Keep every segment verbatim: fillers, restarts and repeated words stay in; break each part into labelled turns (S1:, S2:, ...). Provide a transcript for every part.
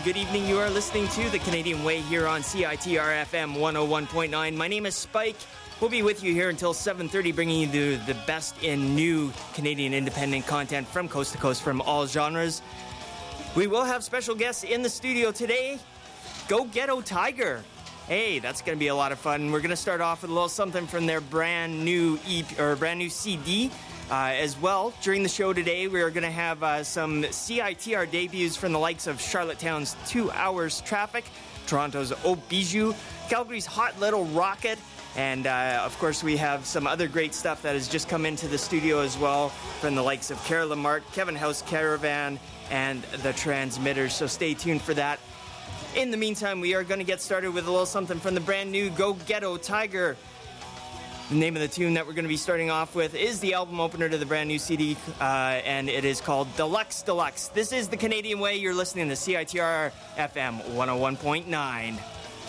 S1: good evening. You are listening to The Canadian Way here on C I T R F M one oh one point nine. My name is Spike. We'll be with you here until seven thirty, bringing you the, the best in new Canadian independent content from coast to coast from all genres. We will have special guests in the studio today. Go Ghetto Tiger. Hey, that's going to be a lot of fun. We're going to start off with a little something from their brand new E P, or brand new C D. Uh, as well, during the show today, we are going to have uh, some C I T R debuts from the likes of Charlottetown's Two Hours Traffic, Toronto's Au Bijou, Calgary's Hot Little Rocket, and uh, of course we have some other great stuff that has just come into the studio as well from the likes of Cara Lamarck, Kevin House Caravan, and The Transmitters, so stay tuned for that. In the meantime, we are going to get started with a little something from the brand new Go Ghetto Tiger. The name of the tune that we're going to be starting off with is the album opener to the brand new C D, uh, and it is called Deluxe Deluxe. This is The Canadian Way. You're listening to C I T R F M one oh one point nine.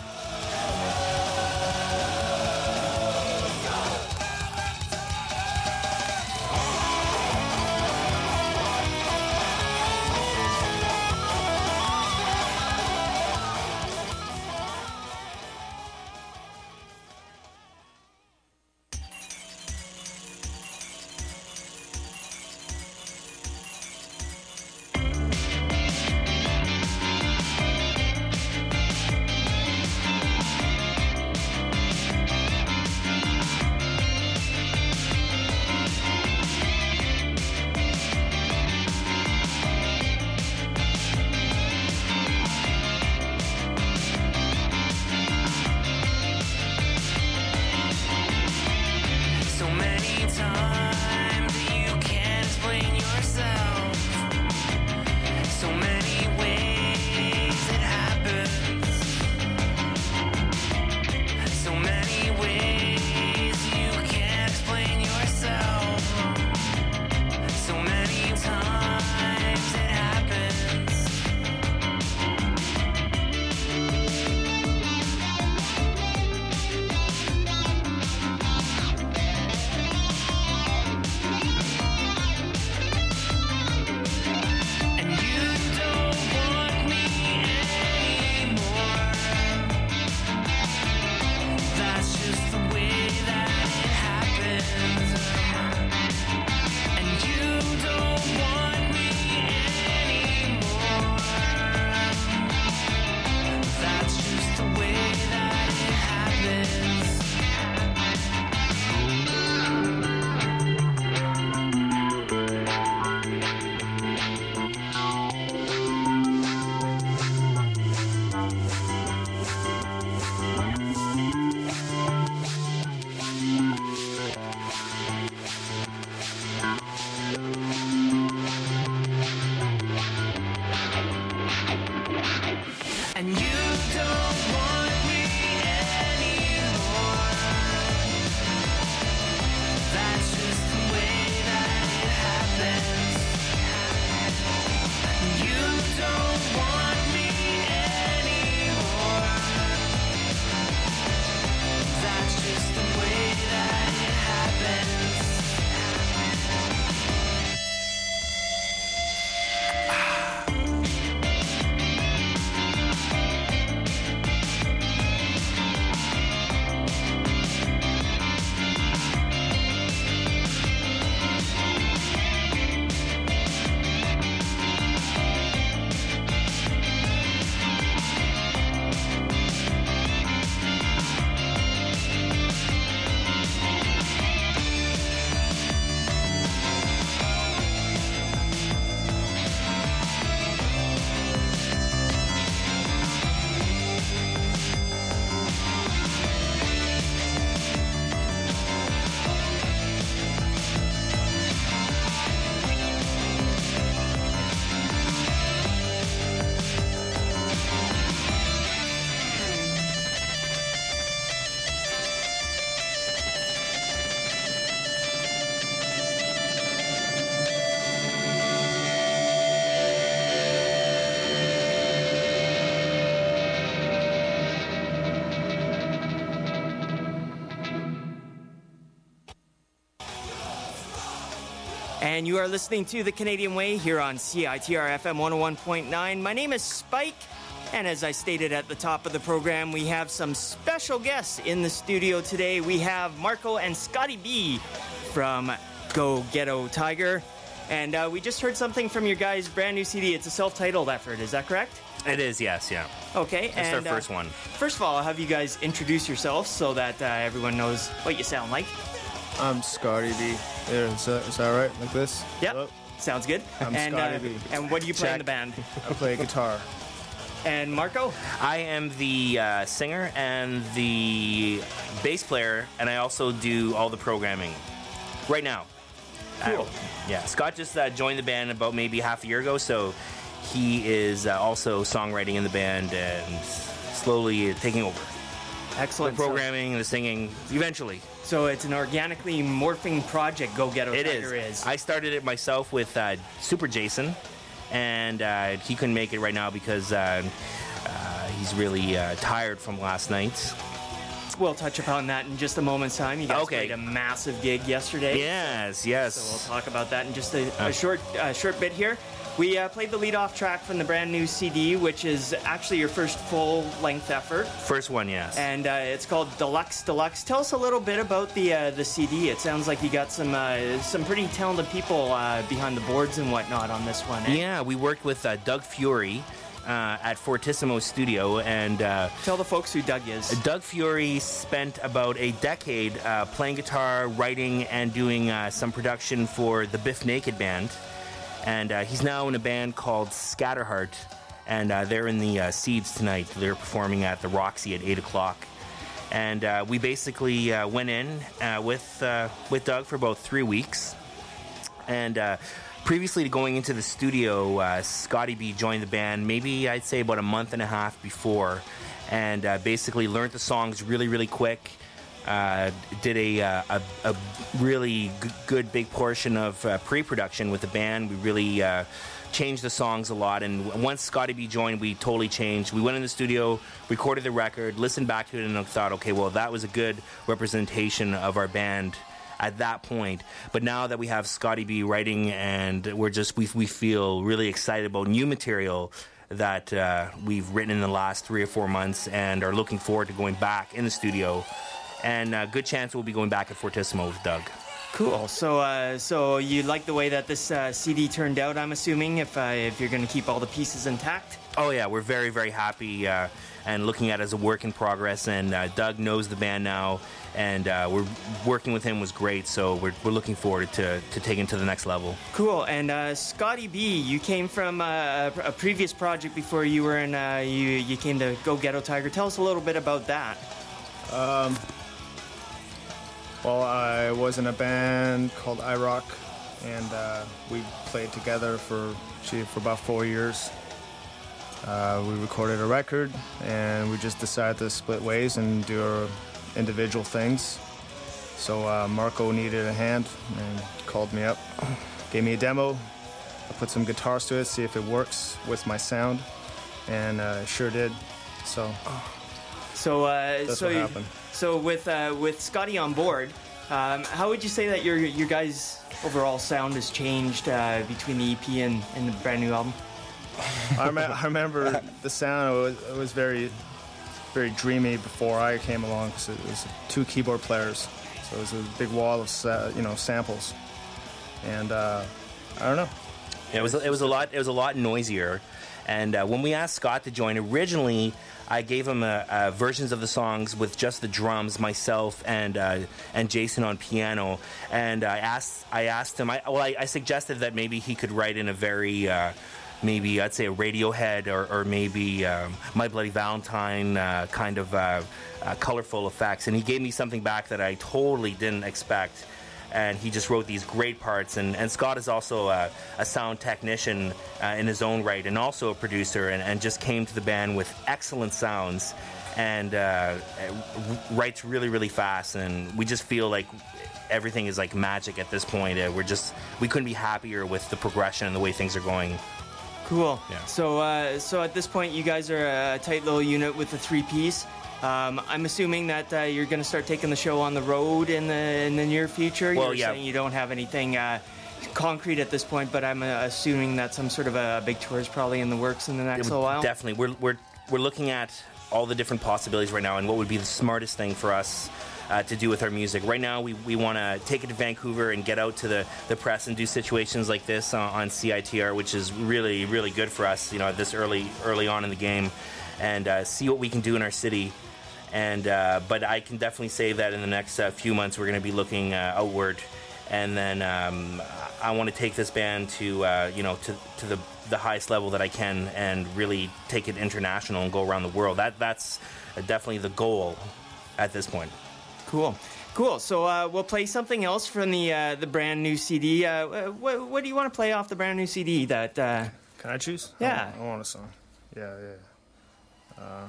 S1: And you are listening to The Canadian Way here on C I T R F M one oh one point nine. My name is Spike. And as I stated at the top of the program, we have some special guests in the studio today. We have Marco and Scotty B from Go Ghetto Tiger. And uh, we just heard something from your guys' brand new C D. It's a self-titled effort, is that correct?
S2: It is, yes, yeah.
S1: Okay.
S2: It's
S1: and,
S2: our first
S1: uh,
S2: one.
S1: First of all, I'll have you guys introduce yourselves so that uh, everyone knows what you sound like.
S3: I'm Scotty B. There, is that, is that right? Like this?
S1: Yep.
S3: Hello?
S1: Sounds good.
S3: I'm
S1: and,
S3: Scotty
S1: uh,
S3: B.
S1: And what do you play in
S3: Check.
S1: the band?
S3: I play guitar.
S1: And Marco?
S2: I am the uh, singer and the bass player, and I also do all the programming right now.
S1: Cool.
S2: Uh, yeah, Scott just uh, joined the band about maybe half a year ago, so he is uh, also songwriting in the band and slowly taking over.
S1: Excellent.
S2: The programming and the singing, eventually.
S1: So, so it's an organically morphing project, Go Ghetto
S2: It
S1: Tiger
S2: is.
S1: is.
S2: I started it myself with uh, Super Jason, and uh, he couldn't make it right now because uh, uh, he's really uh, tired from last night.
S1: We'll touch upon that in just a moment's time. You guys
S2: Okay.
S1: played a massive gig yesterday.
S2: Yes, yes.
S1: So we'll talk about that in just a, a
S2: Uh.
S1: short uh, short bit here. We uh, played the lead-off track from the brand new C D, which is actually your first full-length effort.
S2: First one, yes.
S1: And uh, it's called Deluxe Deluxe. Tell us a little bit about the uh, the C D. It sounds like you got some uh, some pretty talented people uh, behind the boards and whatnot on this one. Eh?
S2: Yeah, we worked with uh, Doug Fury uh, at Fortissimo Studio, and uh,
S1: Tell the folks who Doug is.
S2: Doug Fury spent about a decade uh, playing guitar, writing, and doing uh, some production for the Biff Naked Band. And uh, he's now in a band called Scatterheart, and uh, they're in the uh, Seeds tonight. They're performing at the Roxy at eight o'clock. And uh, we basically uh, went in uh, with uh, with Doug for about three weeks. And uh, previously to going into the studio, uh, Scotty B joined the band maybe I'd say about a month and a half before, and uh, basically learned the songs really, really quick. Uh, did a, uh, a a really g- good big portion of uh, pre-production with the band. We really uh, changed the songs a lot, and w- once Scotty B joined, we totally changed. We went in the studio, recorded the record, listened back to it, and thought, okay, well, that was a good representation of our band at that point. But now that we have Scotty B writing, and we're just we we feel really excited about new material that uh, we've written in the last three or four months, and are looking forward to going back in the studio. And a good chance we'll be going back at Fortissimo with Doug.
S1: Cool. So, uh, so you like the way that this uh, C D turned out? I'm assuming if uh, if you're going to keep all the pieces intact.
S2: Oh yeah, we're very very happy uh, and looking at it as a work in progress. And uh, Doug knows the band now, and uh, we're working with him was great. So we're we're looking forward to to taking it to the next level.
S1: Cool. And uh, Scotty B, you came from uh, a previous project before you were in. Uh, you you came to Go Ghetto Tiger. Tell us a little bit about that.
S3: Um, well, I was in a band called iRock, and uh, we played together for gee, for about four years. Uh, we recorded a record, and we just decided to split ways and do our individual things. So uh, Marco needed a hand and called me up, gave me a demo. I put some guitars to it, see if it works with my sound, and uh, it sure did. So
S1: So, uh,
S3: that's
S1: so
S3: what
S1: you-
S3: happened.
S1: So with uh, with Scotty on board, um, how would you say that your your guys' overall sound has changed uh, between the E P and, and the brand new album?
S3: I, rem- I remember the sound. It was, it was very, very dreamy before I came along because it was two keyboard players, so it was a big wall of sa- you know samples, and uh, I don't know.
S2: Yeah, it was it was a lot it was a lot noisier. And uh, when we asked Scott to join, originally I gave him uh, uh, versions of the songs with just the drums, myself and uh, and Jason on piano. And I asked I asked him. I, well, I, I suggested that maybe he could write in a very uh, maybe I'd say a Radiohead or, or maybe um, My Bloody Valentine uh, kind of uh, uh, colorful effects. And he gave me something back that I totally didn't expect. And he just wrote these great parts. And, and Scott is also a, a sound technician uh, in his own right, and also a producer, and, and just came to the band with excellent sounds, and uh, writes really, really fast. And we just feel like everything is like magic at this point. Uh, we're just we couldn't be happier with the progression and the way things are going.
S1: Cool.
S2: Yeah.
S1: So, uh, so at this point, you guys are a tight little unit with the three-piece. Um, I'm assuming that uh, you're going to start taking the show on the road in the in the near future.
S2: Well,
S1: you're
S2: yeah.
S1: saying you don't have anything uh, concrete at this point, but I'm uh, assuming that some sort of a big tour is probably in the works in the next little while.
S2: Definitely, we're we're we're looking at all the different possibilities right now and what would be the smartest thing for us uh, to do with our music. Right now, we, we want to take it to Vancouver and get out to the, the press and do situations like this on, on C I T R, which is really, really good for us, you know, this early early on in the game, and uh, see what we can do in our city. And uh, but I can definitely say that in the next uh, few months, we're going to be looking uh, outward, and then um, I want to take this band to uh, you know to to the the highest level that I can, and really take it international and go around the world. That that's definitely the goal at this point.
S1: Cool, cool. So uh, we'll play something else from the uh, the brand new C D. Uh, what, what do you want to play off the brand new C D? That uh...
S3: Can I choose?
S1: Yeah,
S3: I, I want a song. Yeah, yeah. Uh,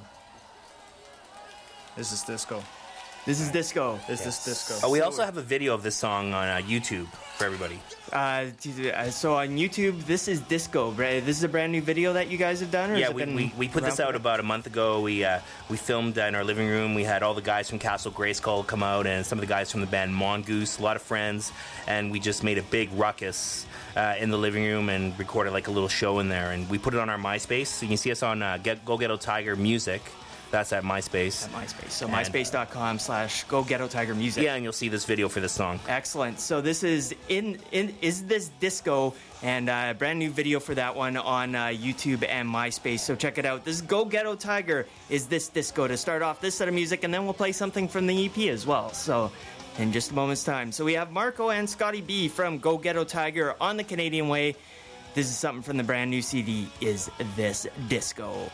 S3: this is disco.
S1: This is disco.
S3: This is disco.
S2: Oh, we also have a video of this song on uh, YouTube for everybody.
S1: Uh, so on YouTube, this is disco. This is a brand new video that you guys have done? Or
S2: yeah,
S1: has it
S2: we,
S1: been
S2: we, we put this out about a month ago. We uh, we filmed in our living room. We had all the guys from Castle Grayskull come out, and some of the guys from the band Mongoose, a lot of friends, and we just made a big ruckus uh, in the living room and recorded like a little show in there. And we put it on our MySpace. So you can see us on uh, Get, Go Ghetto Tiger Music. That's at MySpace.
S1: At MySpace. So myspace.com slash Go Ghetto Tiger Music.
S2: Yeah, and you'll see this video for this song.
S1: Excellent. So this is in in is this disco, and a uh, brand new video for that one on uh, YouTube and MySpace. So check it out. This is Go Ghetto Tiger. Is this disco to start off this set of music, and then we'll play something from the E P as well. So in just a moment's time. So we have Marco and Scotty B from Go Ghetto Tiger on the Canadian Way. This is something from the brand new C D. Is this disco?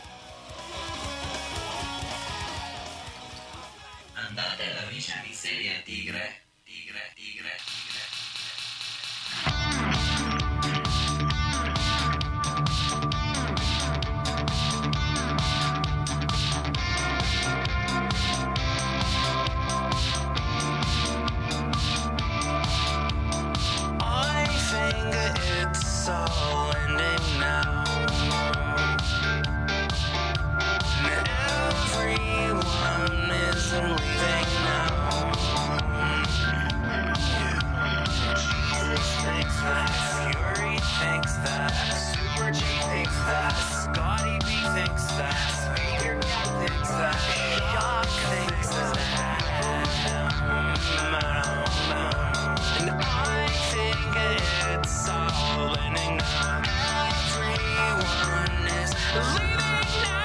S4: Andate alla vicia di sedia tigre, tigre, tigre, tigre.
S5: I think it's all ending now. Everyone isn't leaving now. Jesus thinks that, Fury thinks that, Super G thinks that, Scotty B thinks that, Speaker Cat thinks that, Shock thinks that. And I think it's all ending now. Everyone is leaving now.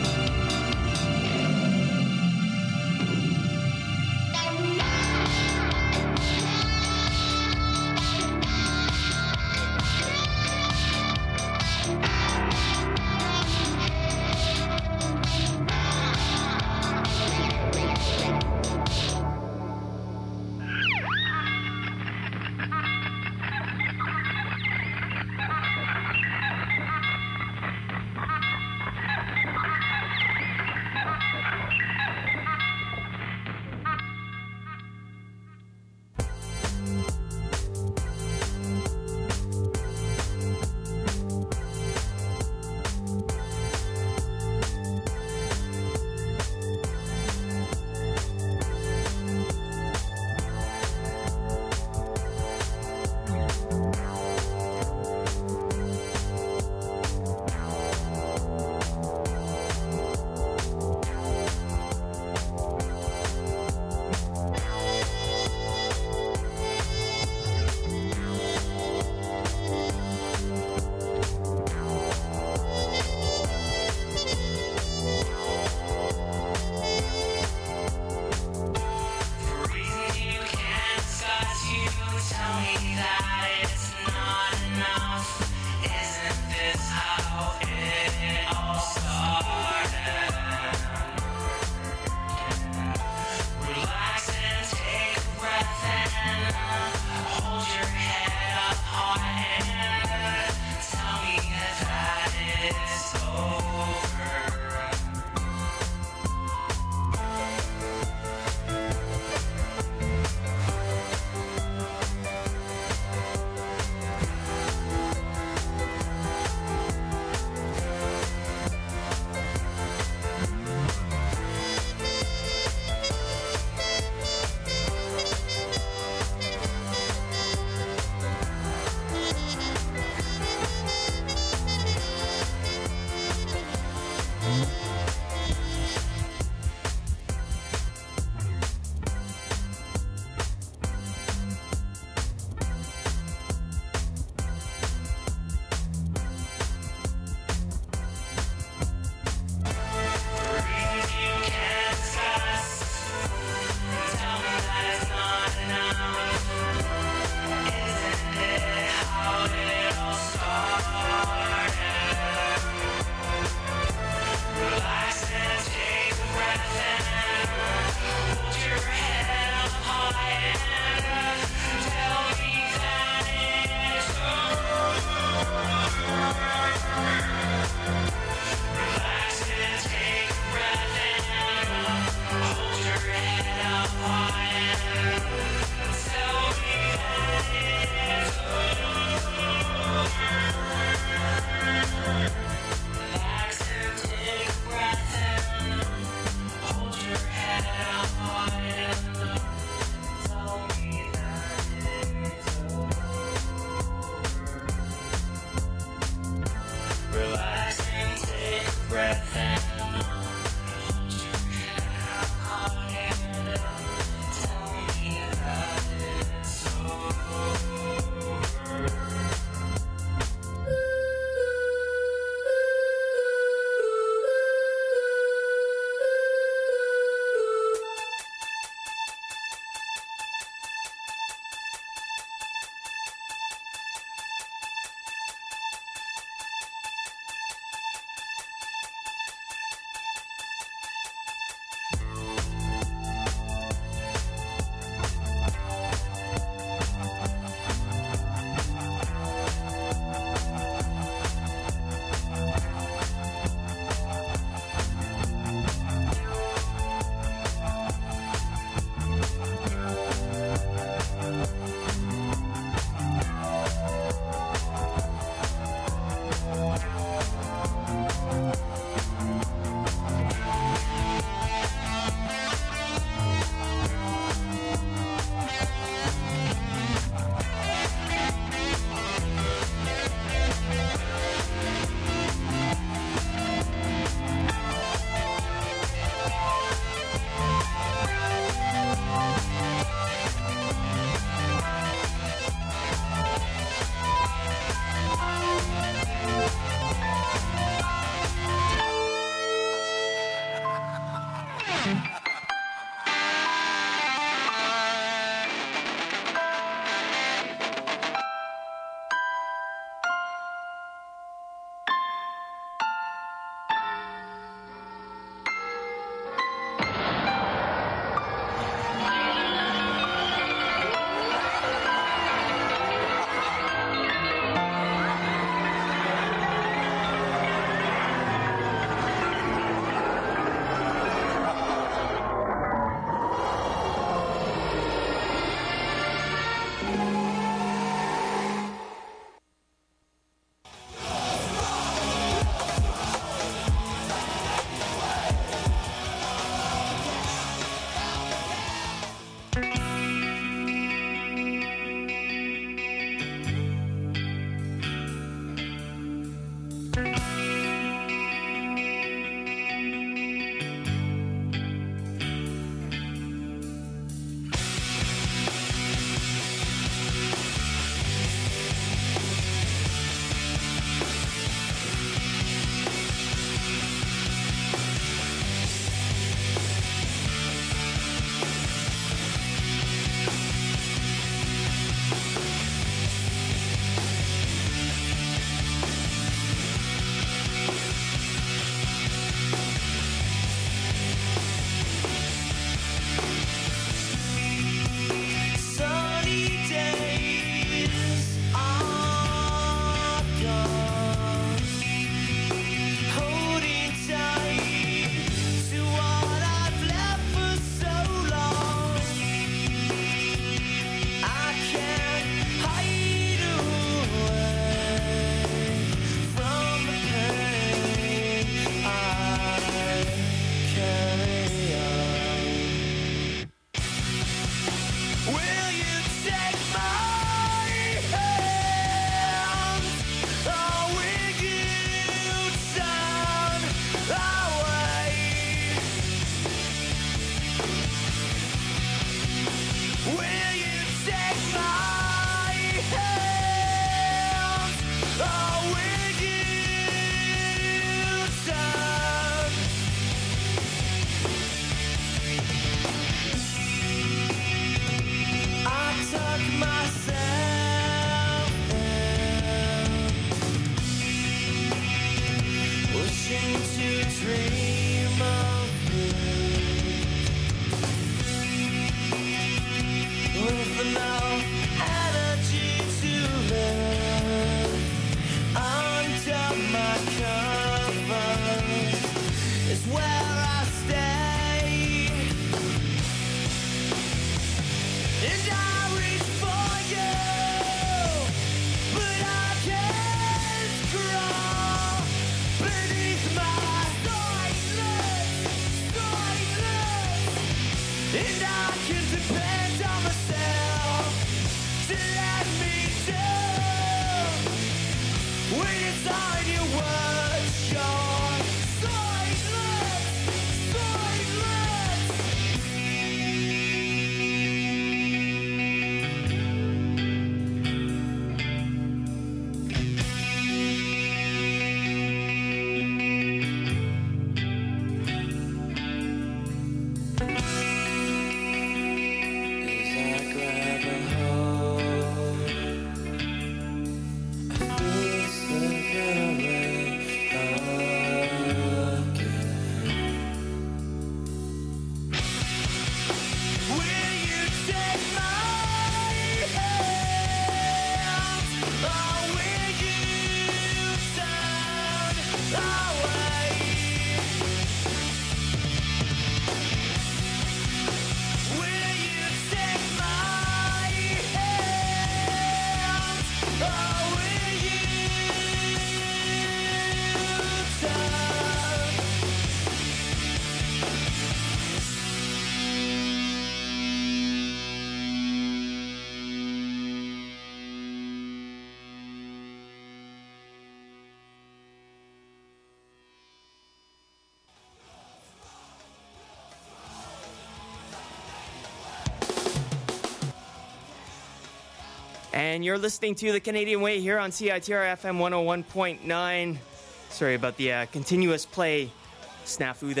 S1: And you're listening to The Canadian Way here on C I T R F M one oh one point nine. Sorry about the uh, continuous play snafu there.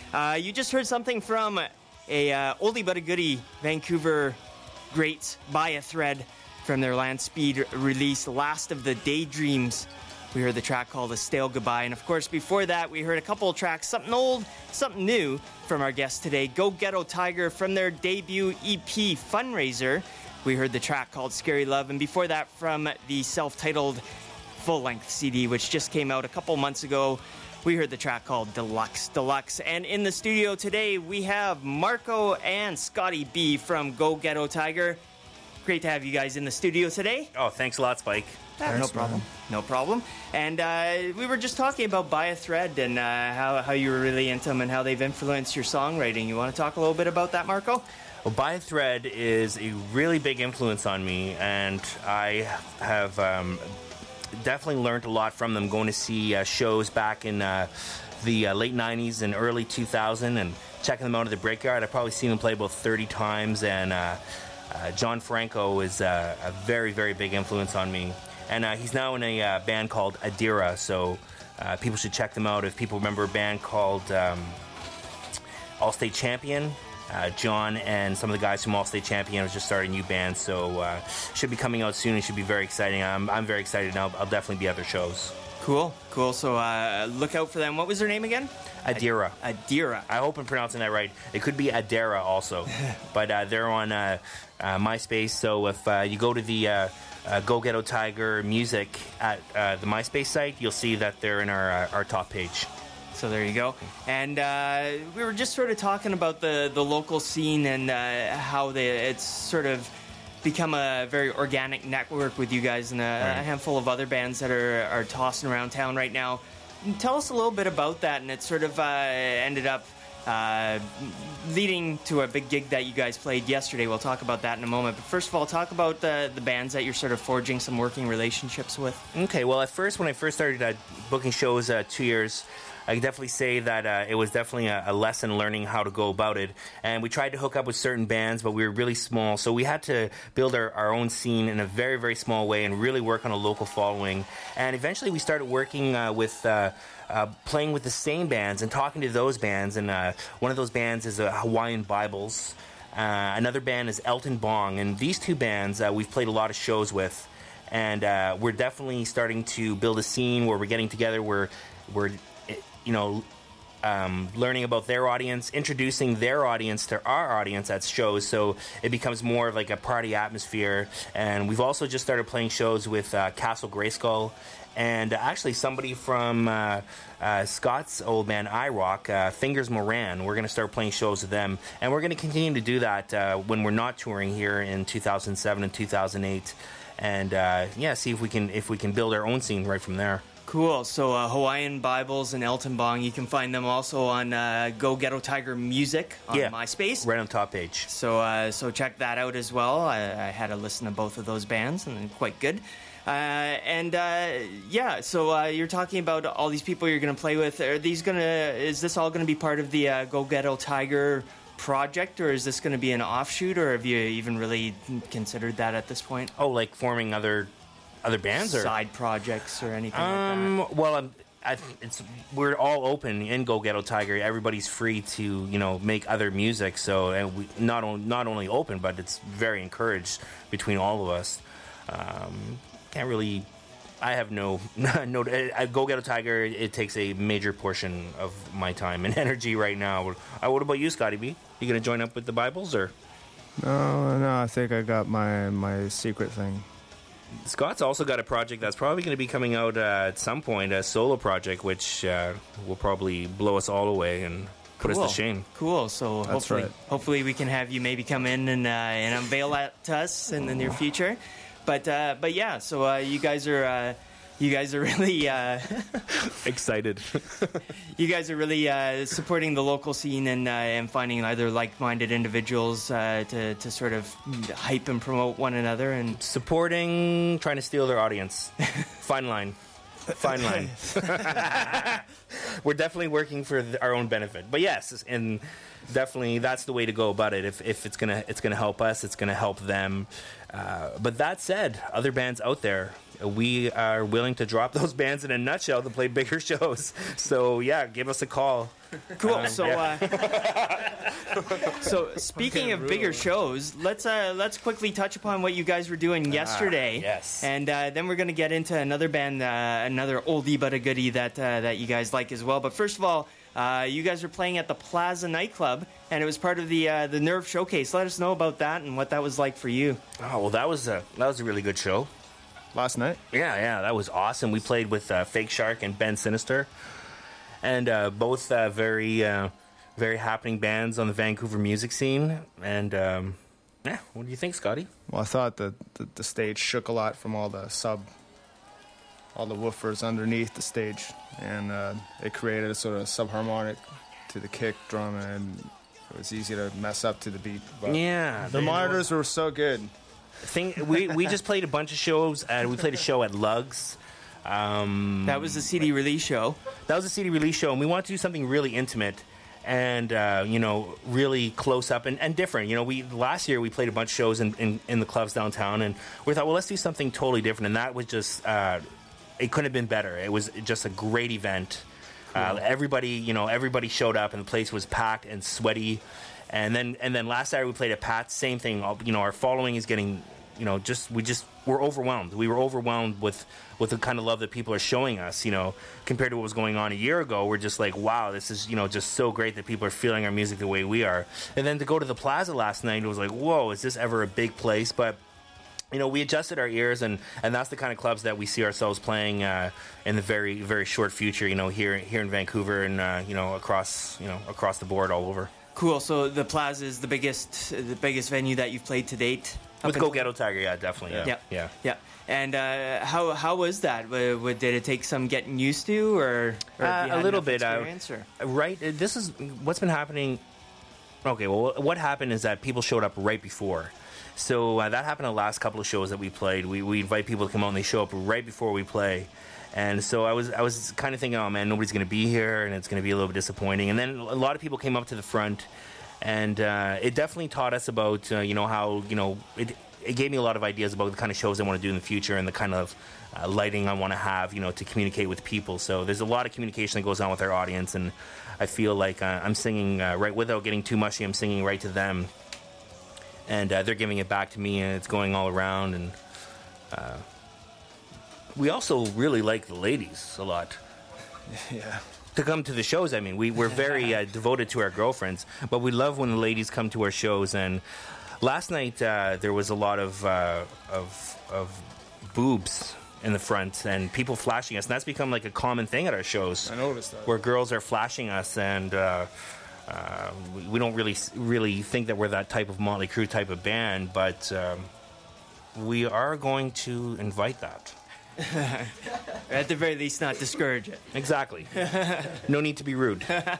S1: Uh, you just heard something from a uh, oldie but a goodie Vancouver greats, By a Thread, from their Land Speed release, Last of the Daydreams. We heard the track called A Stale Goodbye. And of course, before that, we heard a couple of tracks, something old, something new from our guest today, Go Ghetto Tiger, from their debut E P Fundraiser. We heard the track called Scary Love. And before that, from the self-titled full-length C D, which just came out a couple months ago, we heard the track called Deluxe Deluxe. And in the studio today, we have Marco and Scotty B from Go Ghetto Tiger. Great to have you guys in the studio today.
S2: Oh, thanks a lot, Spike.
S1: Ah, no problem. No problem. And uh, we were just talking about By a Thread and uh, how, how you were really into them and how they've influenced your songwriting. You want to talk a little bit about that, Marco?
S2: Well, By a Thread is a really big influence on me, and I have um, definitely learned a lot from them, going to see uh, shows back in uh, the uh, late nineties and early two thousand and checking them out at the Brickyard. I've probably seen them play about thirty times, and uh, uh, John Franco is uh, a very, very big influence on me. And uh, he's now in a uh, band called Adira, so uh, people should check them out. If people remember a band called um, All-State Champion, uh, John and some of the guys from All-State Champion have just started a new band, so uh, should be coming out soon. It should be very exciting. I'm, I'm very excited, and I'll, I'll definitely be at their shows.
S1: Cool, cool. So uh, look out for them. What was their name again?
S2: Adira.
S1: Adira.
S2: I hope I'm pronouncing that right. It could be Adara also, but uh, they're on uh, uh, MySpace, so if uh, you go to the... Uh, Uh, Go Ghetto Tiger music at uh, the MySpace site, you'll see that they're in our uh, our top page.
S1: So there you go. And uh, we were just sort of talking about the, the local scene and uh, how they, it's sort of become a very organic network with you guys and a,
S2: Right.
S1: a handful of other bands that are, are tossing around town right now. Tell us a little bit about that, and it sort of uh, ended up Uh, leading to a big gig that you guys played yesterday. We'll talk about that in a moment. But first of all, talk about the, the bands that you're sort of forging some working relationships with.
S2: Okay, well, at first, when I first started uh, booking shows uh, two years, I can definitely say that uh, it was definitely a, a lesson learning how to go about it. And we tried to hook up with certain bands, but we were really small. So we had to build our, our own scene in a very, very small way and really work on a local following. And eventually we started working uh, with... Uh, Uh, playing with the same bands and talking to those bands, and uh, one of those bands is uh, Hawaiian Bibles. Uh, another band is Elton Bong, and these two bands uh, we've played a lot of shows with, and uh, we're definitely starting to build a scene where we're getting together, we're, we're you know, um, learning about their audience, introducing their audience to our audience at shows, so it becomes more of like a party atmosphere. And we've also just started playing shows with uh, Castle Grayskull, and uh, actually somebody from uh, uh, Scott's old band iRock, uh, Fingers Moran. We're going to start playing shows with them, and we're going to continue to do that uh, when we're not touring here in two thousand seven and two thousand eight, and uh, yeah, see if we can if we can build our own scene right from there.
S1: Cool. So uh, Hawaiian Bibles and Elton Bong, you can find them also on uh, Go Ghetto Tiger Music on
S2: Yeah,
S1: MySpace.
S2: Right on the top page.
S1: So uh, so check that out as well. I, I had a listen to both of those bands, and they're quite good. Uh, and uh, yeah, so uh, you're talking about all these people you're going to play with. Are these going to? Is this all going to be part of the uh, Go Ghetto Tiger project, or is this going to be an offshoot, or have you even really considered that at this point?
S2: Oh, like forming other other bands or
S1: side projects or anything like
S2: um.
S1: that?
S2: Well, I'm, I, it's we're all open in Go Ghetto Tiger. Everybody's free to you know make other music. So and we not only not only open, but it's very encouraged between all of us. Um, Can't really. I have no no. I Go Ghetto Tiger. It takes a major portion of my time and energy right now. Uh, what about you, Scotty B? You gonna join up with the Bibles or?
S3: No, no. I think I got my my secret thing.
S2: Scott's also got a project that's probably going to be coming out uh, at some point, a solo project, which uh, will probably blow us all away and put
S1: Cool.
S2: us to shame.
S1: Cool. So
S3: That's
S1: hopefully,
S3: right.
S1: hopefully we can have you maybe come in and uh, and unveil that to us in the near future. But uh, but yeah, so uh, you guys are uh, you guys are really uh,
S2: Excited.
S1: you guys are really uh, supporting the local scene and uh, and finding either like-minded individuals uh, to to sort of hype and promote one another and
S2: Supporting, trying to steal their audience. Fine line. Fine line. We're definitely working for th- our own benefit, but yes, and definitely that's the way to go about it. If if it's gonna it's gonna help us, it's gonna help them. Uh, but that said, other bands out there, we are willing to drop those bands in a nutshell to play bigger shows. So yeah, give us a call.
S1: Cool.
S2: Um,
S1: so,
S2: yeah.
S1: uh, so speaking of bigger shows, let's uh, let's quickly touch upon what you guys were doing yesterday.
S2: yes.
S1: And uh, then we're going to get into another band, uh, another oldie but a goodie that uh, that you guys like as well. But first of all, uh, you guys were playing at the Plaza nightclub, and it was part of the uh, the Nerve Showcase. Let us know about that and what that was like for you.
S2: Oh well, that was a that was a really good show.
S3: Last night?
S2: Yeah, yeah, that was awesome. We played with uh, Fake Shark and Ben Sinister, and uh, both uh, very, uh, very happening bands on the Vancouver music scene. And um, yeah, what do you think, Scotty?
S3: Well, I thought that the, the stage shook a lot from all the sub, all the woofers underneath the stage, and uh, it created a sort of subharmonic to the kick drum, and it was easy to mess up to the beat. But
S2: Yeah,
S3: the monitors were so good.
S2: Thing we we just played a bunch of shows. Uh, we played a show at Lugs. Um,
S1: That was the C D release show.
S2: That was a C D release show, and we wanted to do something really intimate and uh, you know, really close up and, and different. You know, we last year we played a bunch of shows in, in, in the clubs downtown, and we thought, well, let's do something totally different. And that was just uh, it couldn't have been better. It was just a great event. Uh, everybody, you know, everybody showed up, and the place was packed and sweaty. And then and then last Saturday we played at Pat's. Same thing. All- You know, our following is getting, you know, just we just we're overwhelmed. We were overwhelmed with with the kind of love that people are showing us. You know, compared to what was going on a year ago, we're just like, wow, this is, you know, just so great that people are feeling our music the way we are. And then to go to the Plaza last night, it was like, whoa, is this ever a big place? But you know, we adjusted our ears, and, and that's the kind of clubs that we see ourselves playing uh, in the very very short future. You know, here here in Vancouver, and uh, you know, across you know across the board all over.
S1: Cool. So the Plaza is the biggest the biggest venue that you've played to date. Up
S2: With
S1: until-
S2: Go Ghetto Tiger, yeah, definitely. Yeah,
S1: Yeah.
S2: yeah.
S1: Yeah. And uh, how how was that? W- w- Did it take some getting used to, or, or have you
S2: Uh,
S1: had
S2: a little
S1: enough
S2: bit. Uh,
S1: experience, or?
S2: right. uh, This is what's been happening. Okay, well, what happened is that people showed up right before. So uh, that happened the last couple of shows that we played. We we invite people to come out, and they show up right before we play. And so I was I was kind of thinking, oh man, nobody's going to be here, and it's going to be a little bit disappointing. And then a lot of people came up to the front, and uh, it definitely taught us about uh, you know how you know it. It gave me a lot of ideas about the kind of shows I want to do in the future, and the kind of uh, lighting I want to have, you know, to communicate with people. So there's a lot of communication that goes on with our audience, and I feel like uh, I'm singing uh, right without getting too mushy. I'm singing right to them, and uh, they're giving it back to me, and it's going all around. And uh, we also really like the ladies a lot.
S3: Yeah.
S2: To come to the shows, I mean, we, we're very uh, devoted to our girlfriends, but we love when the ladies come to our shows. And last night uh, there was a lot of, uh, of of boobs in the front and people flashing us, and that's become like a common thing at our shows.
S3: I noticed that.
S2: Where girls are flashing us, and uh, uh, we, we don't really really think that we're that type of Motley Crue type of band, but um, we are going to invite that.
S1: At the very least, not discourage it.
S2: Exactly. No need to be rude.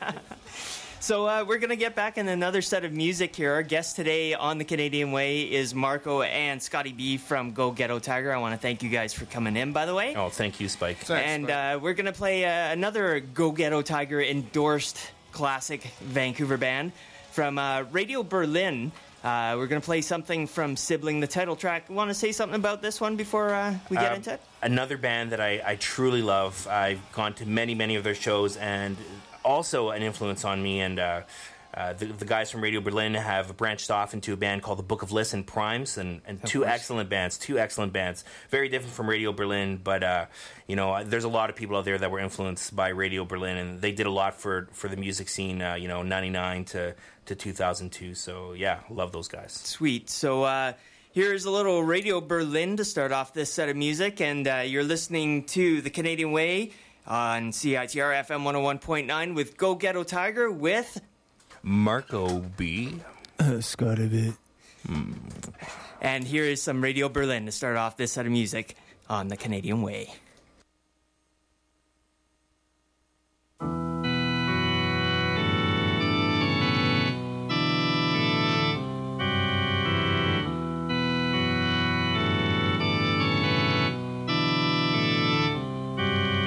S1: So uh, we're going to get back in another set of music here. Our guest today on the Canadian Way is Marco and Scotty B from Go Ghetto Tiger. I want to thank you guys for coming in, by the way.
S2: Oh, thank you, Spike.
S3: Thanks,
S1: and
S3: Spike.
S1: uh, we're going to play uh, another Go Ghetto Tiger endorsed classic Vancouver band from uh, Radio Berlin. Uh, we're going to play something from Sibling, the title track. Want to say something about this one before uh, we get
S2: Um,
S1: into it?
S2: Another band that I, I truly love. I've gone to many, many of their shows, and also an influence on me. And uh, uh, the, the guys from Radio Berlin have branched off into a band called the Book of Listen Primes, and, and two
S3: course.
S2: excellent bands. Two excellent bands. Very different from Radio Berlin, but uh, you know, there's a lot of people out there that were influenced by Radio Berlin, and they did a lot for for the music scene. Uh, you know, ninety-nine to to two thousand two. So yeah, love those guys.
S1: Sweet. So uh, here's a little Radio Berlin to start off this set of music, and uh, you're listening to The Canadian Way on C I T R F M one oh one point nine with Go Ghetto Tiger with...
S2: Marco B.
S3: Scotty B.
S1: And here is some Radio Berlin to start off this set of music on The Canadian Way.
S5: Thank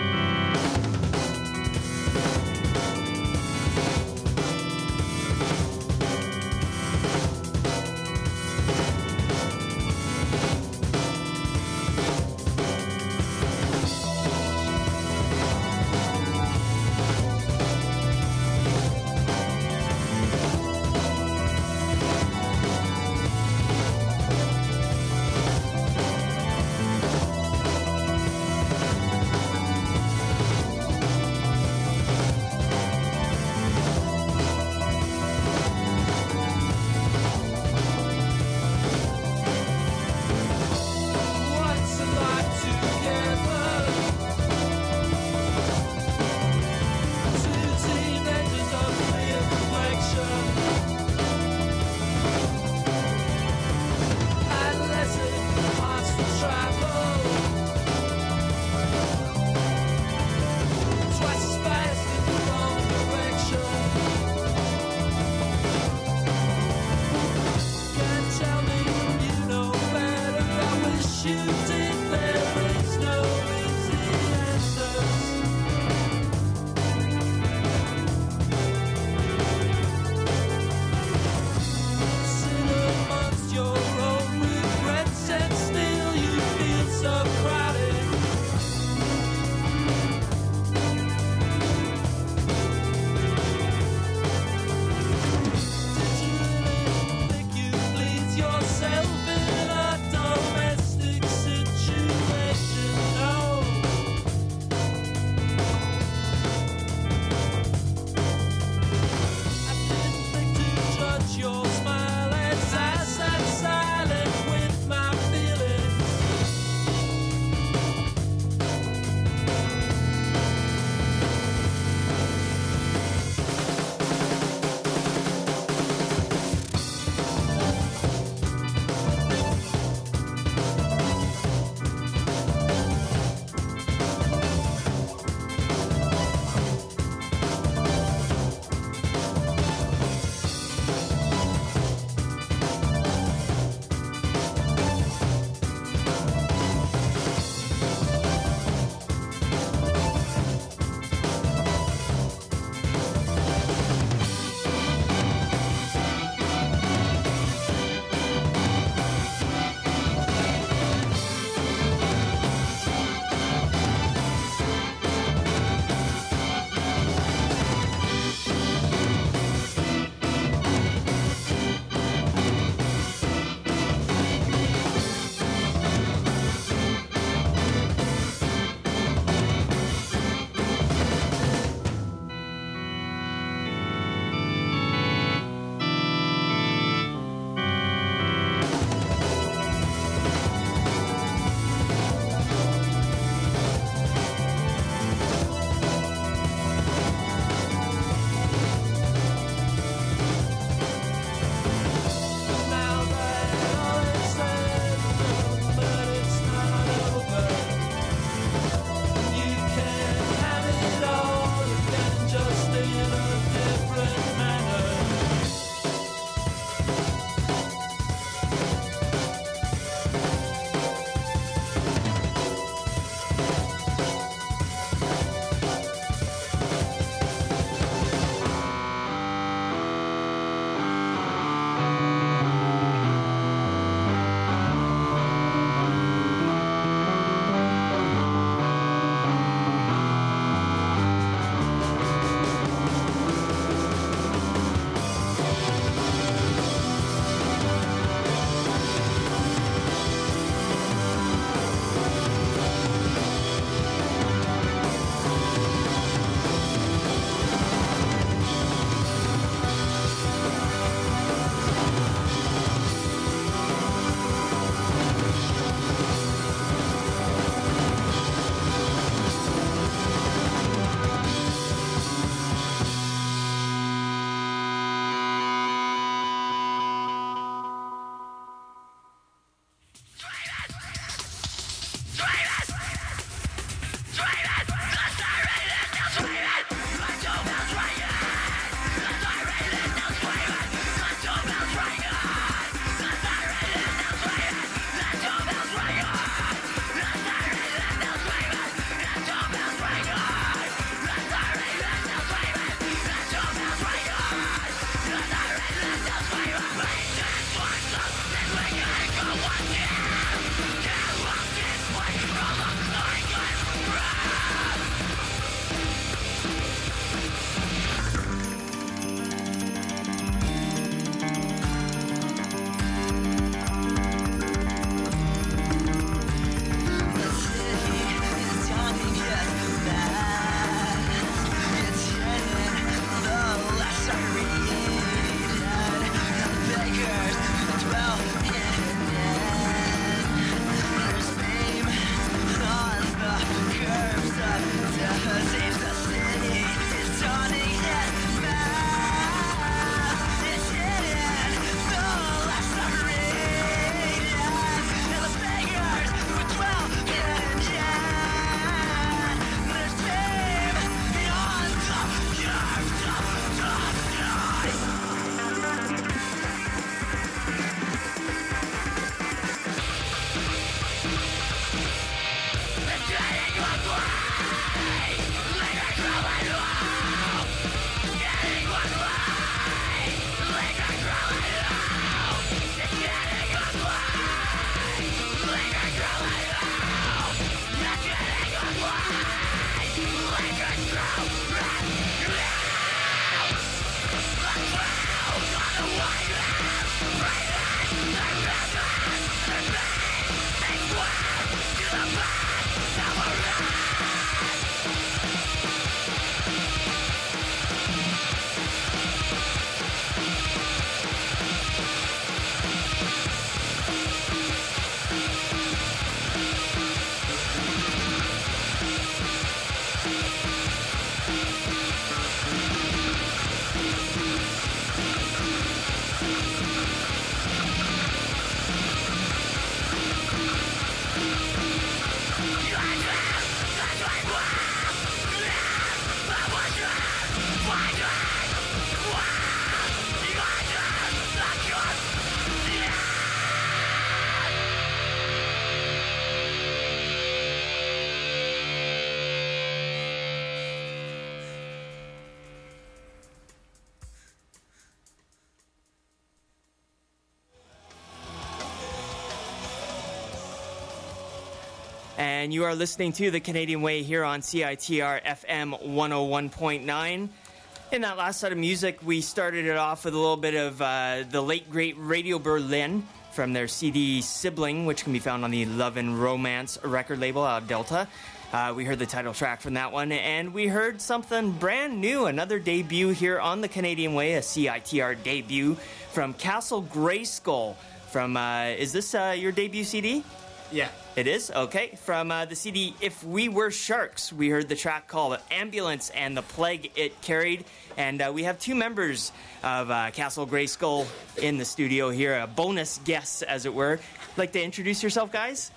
S1: And you are listening to The Canadian Way here on C I T R F M one oh one point nine. In that last set of music, we started it off with a little bit of uh, the late, great Radio Berlin from their C D Sibling, which can be found on the Love and Romance record label out of Delta. Uh, we heard the title track from that one, and we heard something brand new, another debut here on The Canadian Way, a C I T R debut from Castle Grayskull. From, uh, is this uh, your debut C D?
S3: Yeah.
S1: It is? Okay. From uh, the C D If We Were Sharks, we heard the track called Ambulance and the Plague It Carried. And uh, we have two members of uh, Castle Grayskull in the studio here, a bonus guest, as it were. Like to introduce yourself, guys?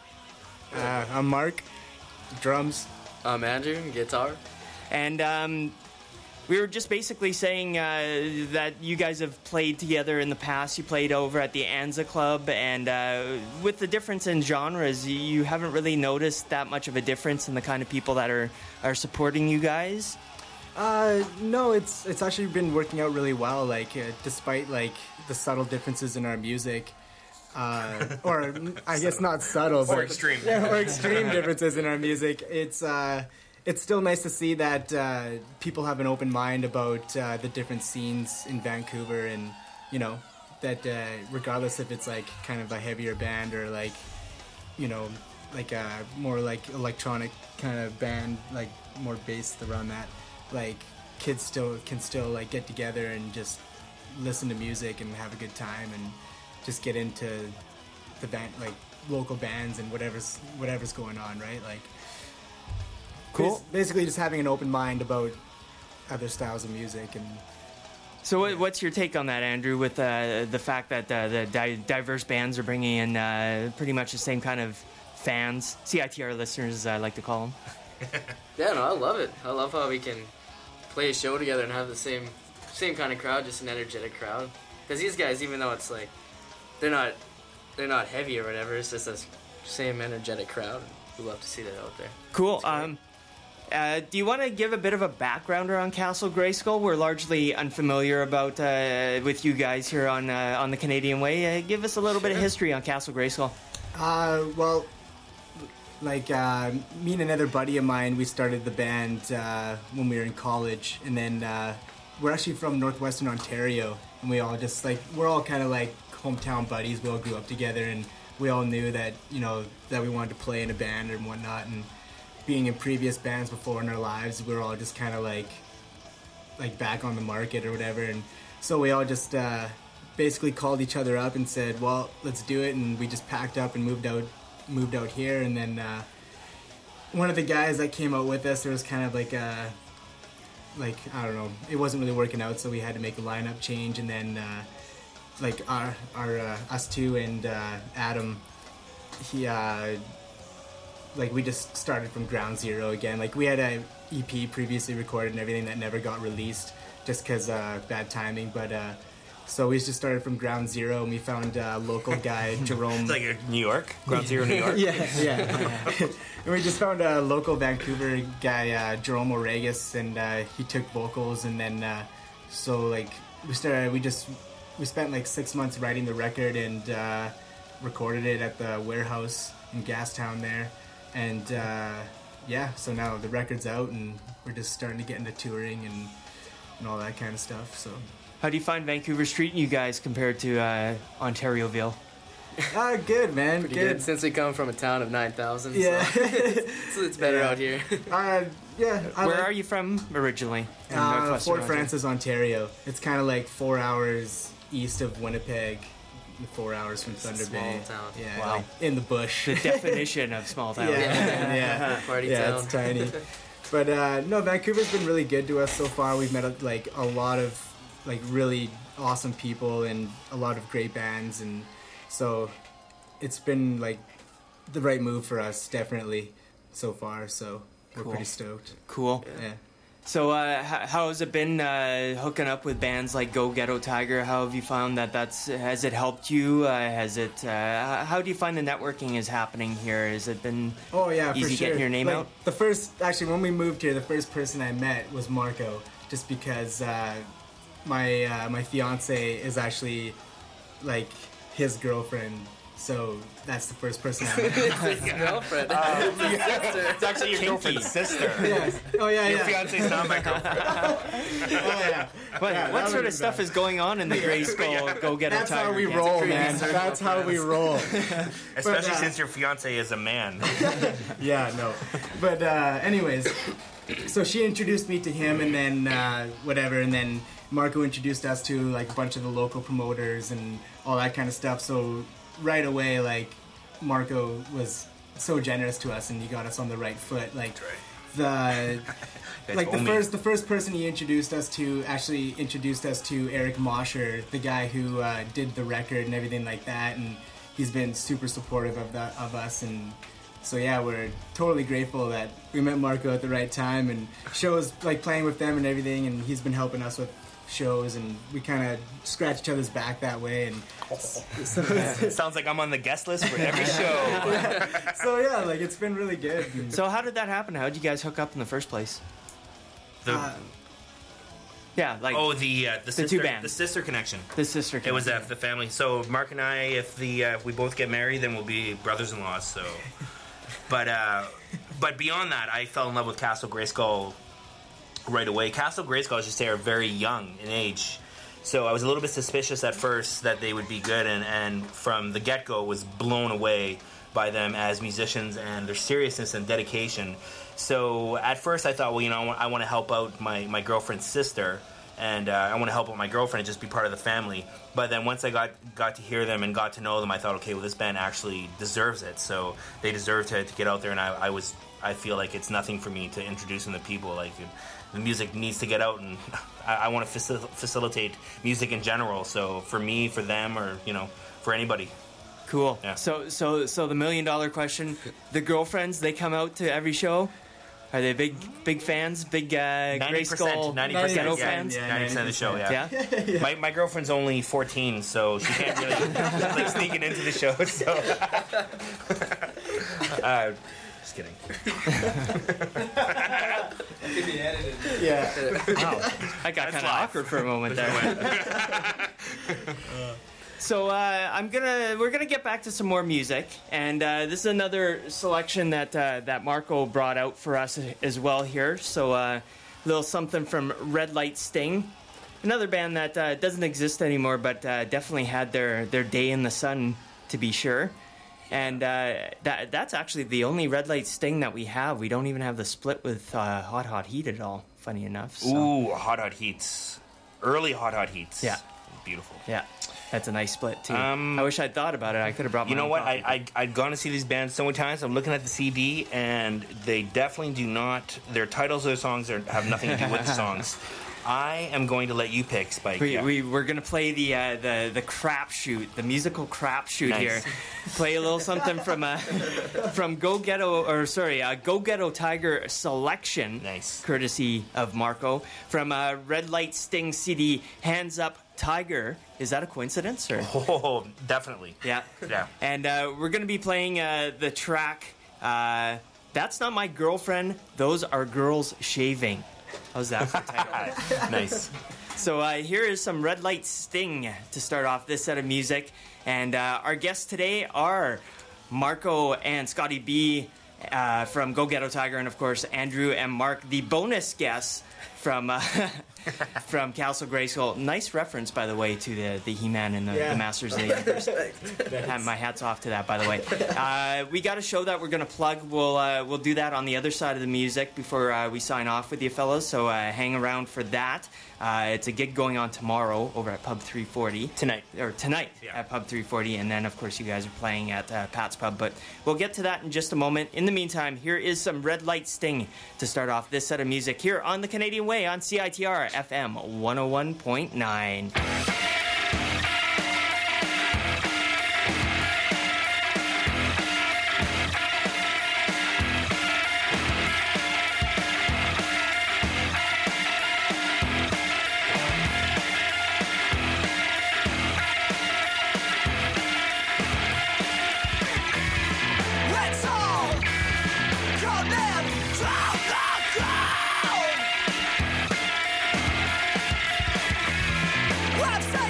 S3: Uh, I'm Mark, drums.
S6: I'm Andrew, guitar.
S1: And um, we were just basically saying uh, that you guys have played together in the past. You played over at the Anza Club, and uh, with the difference in genres, you haven't really noticed that much of a difference in the kind of people that are, are supporting you guys?
S7: Uh, no, it's it's actually been working out really well. Like, uh, despite like the subtle differences in our music, uh, or I guess not subtle, but
S2: Or extreme.
S7: yeah, or extreme differences in our music. It's uh, it's still nice to see that uh, people have an open mind about uh, the different scenes in Vancouver, and you know that uh, regardless if it's like kind of a heavier band or like you know like a more like electronic kind of band, like more based around that. Like kids still can still like get together and just listen to music and have a good time and just get into the band, like local bands and whatever's whatever's going on, right? Like
S1: Cool.
S7: bas- basically just having an open mind about other styles of music. And
S1: So what, what's your take on that, Andrew, with uh, the fact that uh, the di- diverse bands are bringing in uh, pretty much the same kind of fans, C I T R listeners, as I like to call them?
S6: Yeah, no, I love it. I love how we can play a show together and have the same same kind of crowd, just an energetic crowd. Because these guys, even though it's like they're not they're not heavy or whatever, it's just the same energetic crowd. We love to see that out there.
S1: Cool. Um, Uh, do you want to give a bit of a background around Castle Grayskull? We're largely unfamiliar about uh, with you guys here on uh, on the Canadian Way. Uh, give us a little bit of history on Castle Grayskull.
S7: Uh, well, like uh, me and another buddy of mine, we started the band uh, when we were in college, and then uh, we're actually from northwestern Ontario, and we all just like we're all kind of like hometown buddies. We all grew up together, and we all knew that you know that we wanted to play in a band and whatnot, and being in previous bands before in our lives, we were all just kind of like like back on the market or whatever, and so we all just uh, basically called each other up and said, well, let's do it, and we just packed up and moved out moved out here. And then uh, one of the guys that came out with us, there was kind of like a like I don't know, it wasn't really working out, so we had to make a lineup change, and then uh, like our our uh, us two and uh, Adam, he uh, like we just started from ground zero again. Like we had a E P previously recorded and everything that never got released just because uh, bad timing, but uh, so we just started from ground zero, and we found a local guy, Jerome.
S2: It's like New York, Ground Zero, New York.
S7: yeah, yeah. And we just found a local Vancouver guy, uh, Jerome Oregas, and uh, he took vocals, and then uh, so like we started. We just we spent like six months writing the record and uh, recorded it at the warehouse in Gastown there, and uh, yeah. So now the record's out, and we're just starting to get into touring and and all that kind of stuff. So.
S1: How do you find Vancouver treating you guys compared to uh, Ontarioville?
S7: Ah, good, man.
S6: Pretty
S7: good.
S6: good. Since we come from a town of nine thousand.
S7: Yeah.
S6: So, so it's better
S7: Yeah.
S6: out here.
S7: Uh, yeah. I
S1: Where
S7: like-
S1: are you from originally? In
S7: Uh,
S1: northwestern
S7: Fort
S1: Ontario?
S7: Francis, Ontario. It's kind of like four hours east of Winnipeg, and four hours from Thunder
S6: small
S7: Bay.
S6: town.
S7: Yeah,
S1: Wow.
S7: like in the bush.
S1: The definition of small town.
S7: yeah, yeah,
S6: Party
S7: yeah.
S6: town.
S7: It's tiny. But uh, no, Vancouver's been really good to us so far. We've met like a lot of like really awesome people and a lot of great bands, and so it's been like the right move for us, definitely so far. So we're
S1: Cool.
S7: pretty stoked.
S1: Cool.
S7: Yeah.
S1: So, uh, h- how has it been uh, hooking up with bands like Go Ghetto Tiger? How have you found that? That's has it helped you? Uh, has it? Uh, how do you find the networking is happening here? Has it been?
S7: Oh yeah,
S1: Easy
S7: for sure.
S1: getting your name
S7: Like,
S1: out?
S7: The first, actually, when we moved here, the first person I met was Marco, just because uh, my uh, my fiance is actually like his girlfriend, so that's the first person I met.
S6: It's his girlfriend. It's his sister.
S2: It's actually your girlfriend's sister.
S7: Yes. Oh yeah,
S2: Your
S7: yeah.
S2: fiance's not my girlfriend.
S7: Oh yeah.
S1: What,
S7: Yeah,
S1: what
S7: that
S1: sort
S7: would
S1: of
S7: be
S1: stuff
S7: bad.
S1: is going on in the Grey Skull Go Ghetto
S7: That's
S1: Tiger?
S7: how we
S1: camp?
S7: roll,
S6: crazy
S7: man.
S6: circle
S7: That's
S6: of
S7: how we
S6: friends.
S7: roll.
S2: Especially
S7: uh,
S2: since your fiance is a man.
S7: Yeah, no. But uh, anyways, so she introduced me to him, and then uh, whatever, and then Marco introduced us to like a bunch of the local promoters and all that kind of stuff. So right away, like Marco was so generous to us, and he got us on the right foot. Like the
S2: Guys
S7: like
S2: owe
S7: the
S2: me.
S7: first the first person he introduced us to actually introduced us to Eric Mosher, the guy who uh, did the record and everything like that, and he's been super supportive of that of us. And so yeah, we're totally grateful that we met Marco at the right time, and shows like playing with them and everything, and he's been helping us with shows, and we kind of scratch each other's back that way. And so,
S2: Sounds like I'm on the guest list for every show.
S7: so yeah, like it's been really good. And,
S1: So, how did that happen? How did you guys hook up in the first place?
S2: The,
S7: uh,
S1: Yeah, like
S2: oh, the uh, the,
S1: two
S2: sister,
S1: bands.
S2: the sister connection.
S1: the sister.
S2: It was uh,
S1: connection.
S2: the family. So Mark and I, if the uh, if we both get married, then we'll be brothers-in-laws. So, but uh, but beyond that, I fell in love with Castle Grayskull right away. Castle Grayskull, I should say, are very young in age. So I was a little bit suspicious at first that they would be good, and, and from the get-go was blown away by them as musicians and their seriousness and dedication. So at first I thought, well, you know, I want, I want to help out my, my girlfriend's sister, and uh, I want to help out my girlfriend and just be part of the family. But then once I got got to hear them and got to know them, I thought, okay, well, this band actually deserves it. So they deserve to, to get out there, and I, I was I feel like it's nothing for me to introduce them to people. Like the music needs to get out, and I, I want to facil- facilitate music in general. So for me, for them, or you know, for anybody.
S1: Cool.
S2: Yeah.
S1: So, so, so the million dollar question: the girlfriends, they come out to every show. Are they big, big fans? Big uh, Grey Skull
S2: ninety
S1: Ghetto
S2: percent, yeah,
S1: fans?
S7: yeah.
S2: ninety percent of the show. Yeah.
S1: Yeah.
S2: My, my girlfriend's only fourteen, so she can't really like sneaking into the show. So, uh, just kidding.
S7: Yeah.
S1: Wow, I got kind of awkward for a moment there. So uh, I'm gonna we're gonna get back to some more music, and uh, this is another selection that uh, that Marco brought out for us as well here. So uh, a little something from Red Light Sting, another band that uh, doesn't exist anymore, but uh, definitely had their their day in the sun, to be sure. And uh, that that's actually the only Red Light Sting that we have. We don't even have the split with uh, Hot Hot Heat at all. Funny enough. So.
S2: Ooh, Hot Hot Heats, early Hot Hot Heats.
S1: Yeah,
S2: beautiful.
S1: Yeah. That's a nice split, too.
S2: Um,
S1: I wish I'd thought about it. I could have brought my
S2: You know
S1: own
S2: what?
S1: copy.
S2: I, I, I'd gone to see these bands so many times. I'm looking at the C D, and they definitely do not... Their titles of their songs are, have nothing to do with the songs. I am going to let you pick, Spike.
S1: We,
S2: yeah.
S1: we, we're going to play the uh, the the crapshoot, the musical crapshoot
S2: Nice.
S1: here. Play a little something from uh, from Go Ghetto, or sorry, uh, Go Ghetto Tiger Selection.
S2: Nice.
S1: Courtesy of Marco. From uh, Red Light Sting C D, Hands Up Tiger. Is that a coincidence? Or?
S2: Oh, definitely.
S1: Yeah.
S2: Yeah.
S1: And uh, we're going to be playing uh, the track, uh, That's Not My Girlfriend, Those Are Girls Shaving. How's that for title?
S2: Nice.
S1: So uh, here is some Red Light Sting to start off this set of music. And uh, our guests today are Marco and Scotty B uh, from Go Ghetto Tiger, and of course Andrew and Mark, the bonus guests from uh, from Castle Grayskull. Nice reference, by the way, to the, the He-Man and the,
S7: Yeah.
S1: the Masters of the Universe. Have my hats off to that, by the way. Uh, we got a show that we're going to plug. We'll uh, we'll do that on the other side of the music before uh, we sign off with you fellas. So uh, hang around for that. Uh, it's a gig going on tomorrow over at Pub three forty.
S2: Tonight.
S1: Or tonight
S2: Yeah.
S1: at Pub three forty. And then, of course, you guys are playing at uh, Pat's Pub. But we'll get to that in just a moment. In the meantime, here is some Red Light Sting to start off this set of music here on the Canadian Way on C I T R F M one oh one point nine.
S5: Let's all come in from the ground. Let's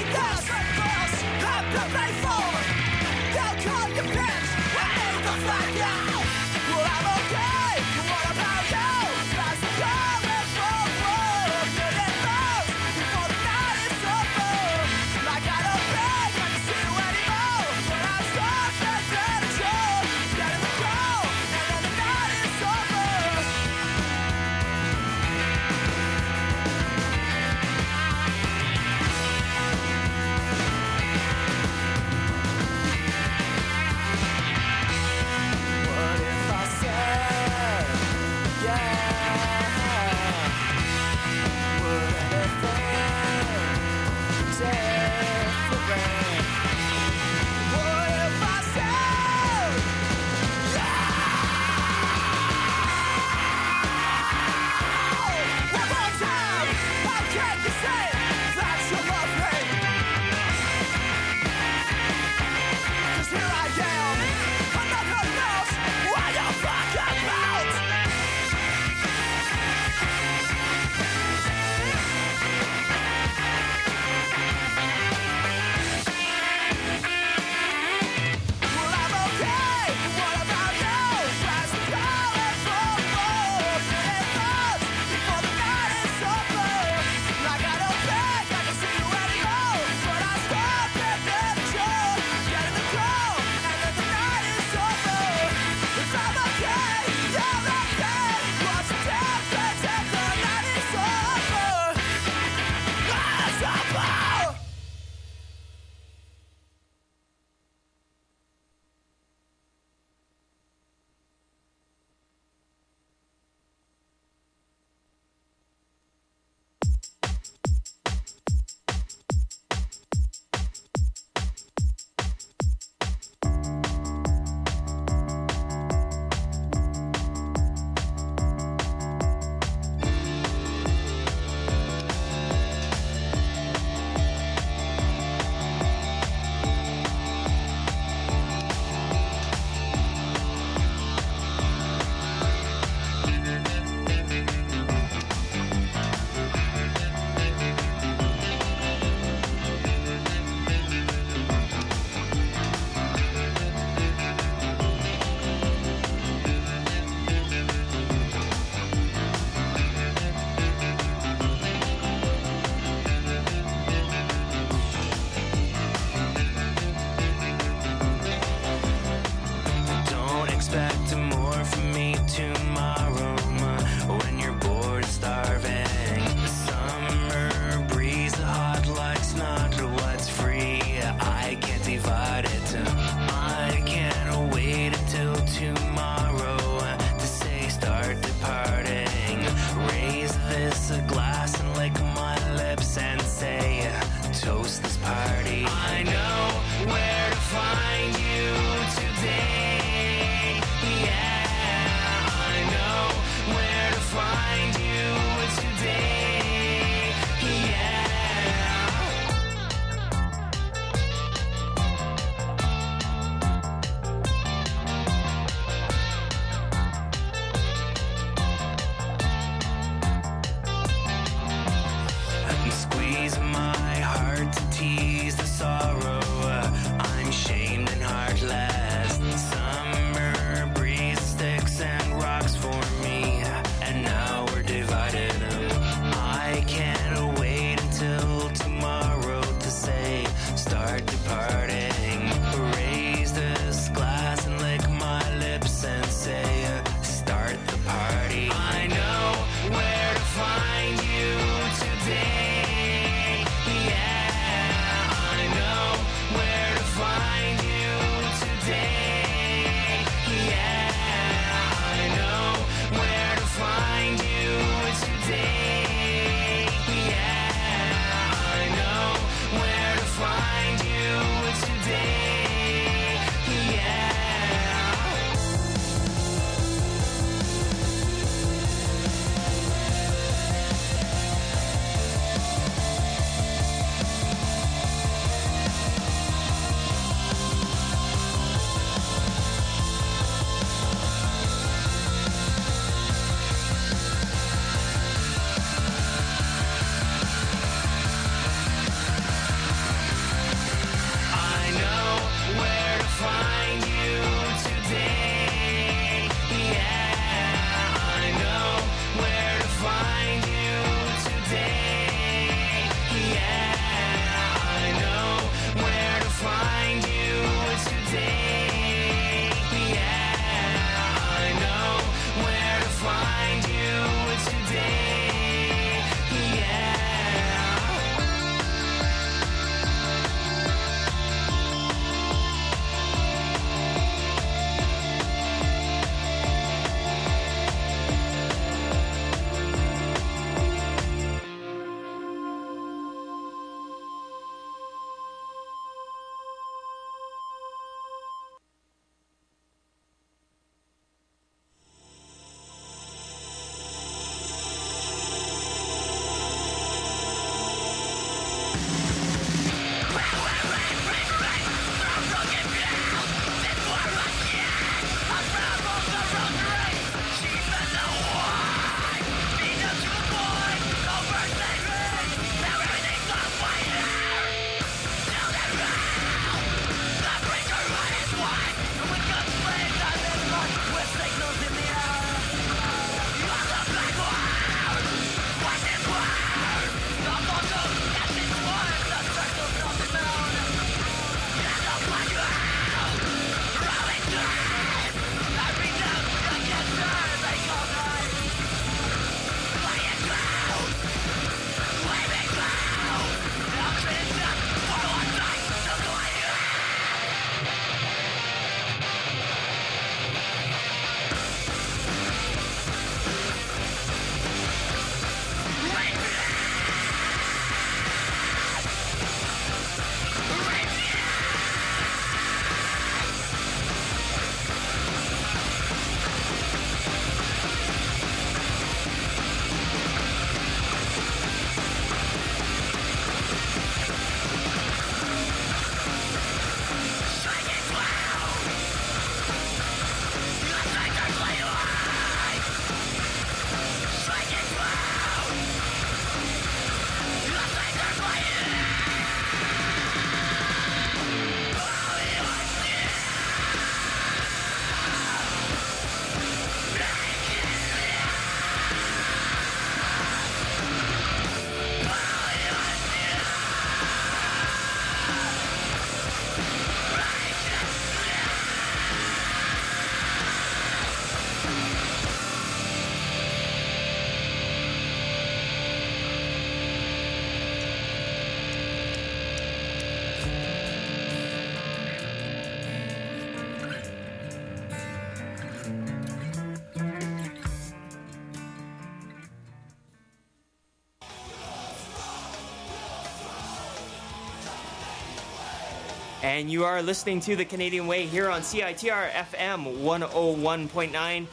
S1: And you are listening to The Canadian Way here on C I T R F M one oh one point nine.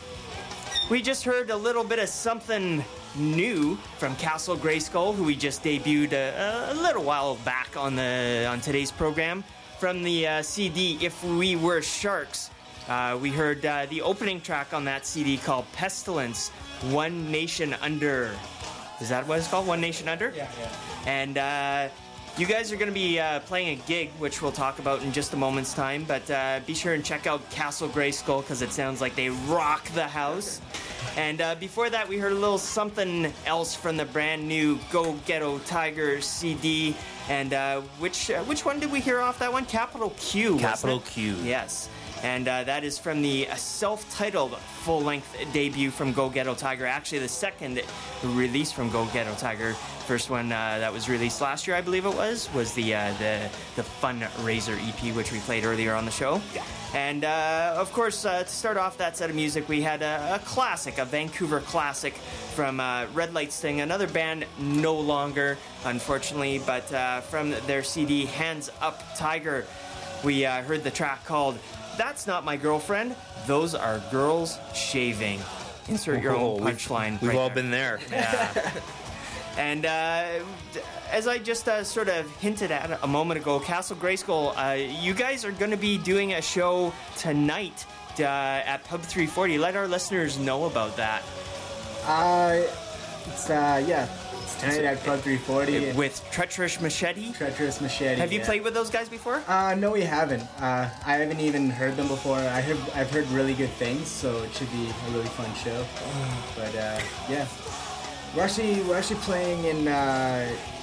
S1: We just heard a little bit of something new from Castle Grayskull, who we just debuted a, a little while back on the on today's program. From the uh, C D If We Were Sharks, uh, we heard uh, the opening track on that C D called Pestilence, One Nation Under. Is that what it's called? One Nation Under?
S7: Yeah, yeah.
S1: And uh, you guys are going to be uh, playing a gig, which we'll talk about in just a moment's time. But uh, be sure and check out Castle Grayskull, because it sounds like they rock the house. And uh, before that, we heard a little something else from the brand new Go Ghetto Tiger C D. And uh, which uh, which one did we hear off that one? Capital Q. wasn't
S2: Capital
S1: it?
S2: Q.
S1: Yes. And uh, that is from the uh, self-titled full-length debut from Go Ghetto Tiger. Actually, the second release from Go Ghetto Tiger. First one uh, that was released last year, I believe it was, was the uh, the the Funraiser E P, which we played earlier on the show. Yeah. And uh, of course, uh, to start off that set of music, we had a, a classic, a Vancouver classic from uh, Red Light Sting, another band no longer, unfortunately, but uh, from their C D Hands Up Tiger, we uh, heard the track called That's Not My Girlfriend, Those Are Girls Shaving. Insert your
S2: Whoa,
S1: own
S2: we've-
S1: punchline.
S2: We've
S1: right
S2: all
S1: there.
S2: been there.
S1: Yeah. And uh, as I just uh, sort of hinted at a moment ago, Castle Grayskull, uh, you guys are going to be doing a show tonight uh, at Pub three forty. Let our listeners know about that.
S7: Uh, it's, uh, yeah, it's tonight at Club three forty.
S1: With Treacherous Machete.
S7: Treacherous Machete.
S1: Have you
S7: yeah.
S1: played with those guys before?
S7: Uh, no, we haven't. Uh, I haven't even heard them before. I have, I've heard really good things, so it should be a really fun show. But uh, yeah, we're actually we're actually playing in uh,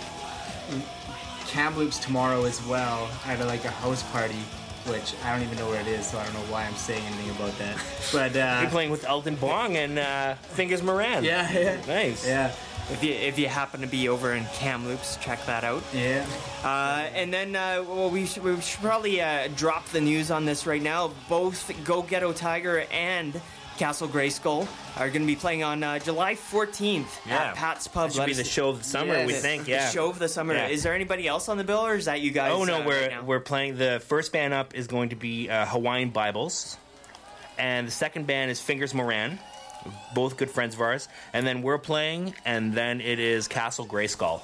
S7: Kamloops tomorrow as well at a, like a house party, which I don't even know where it is, so I don't know why I'm saying anything about that. But uh,
S2: You're playing with Elton Bong and uh, Fingers Moran.
S7: yeah, yeah,
S2: Nice.
S7: yeah,
S1: If you if you happen to be over in Kamloops, check that out.
S7: yeah.
S1: Uh, and then, uh, well, we should, we should probably uh, drop the news on this right now. Both Go Ghetto Tiger and Castle Grayskull are going to be playing on uh, July fourteenth
S2: Yeah.
S1: at Pat's Pub.
S2: That should
S1: Let
S2: be
S1: us-
S2: the show of the summer, we
S1: the-
S2: think,
S1: the
S2: yeah.
S1: show of the summer.
S2: Yeah.
S1: Is there anybody else on the bill, or is that you guys?
S2: Oh no,
S1: uh,
S2: we're
S1: right now?
S2: we're playing. The first band up is going to be uh, Hawaiian Bibles, and the second band is Fingers Moran, both good friends of ours. And then we're playing, and then it is Castle Grayskull.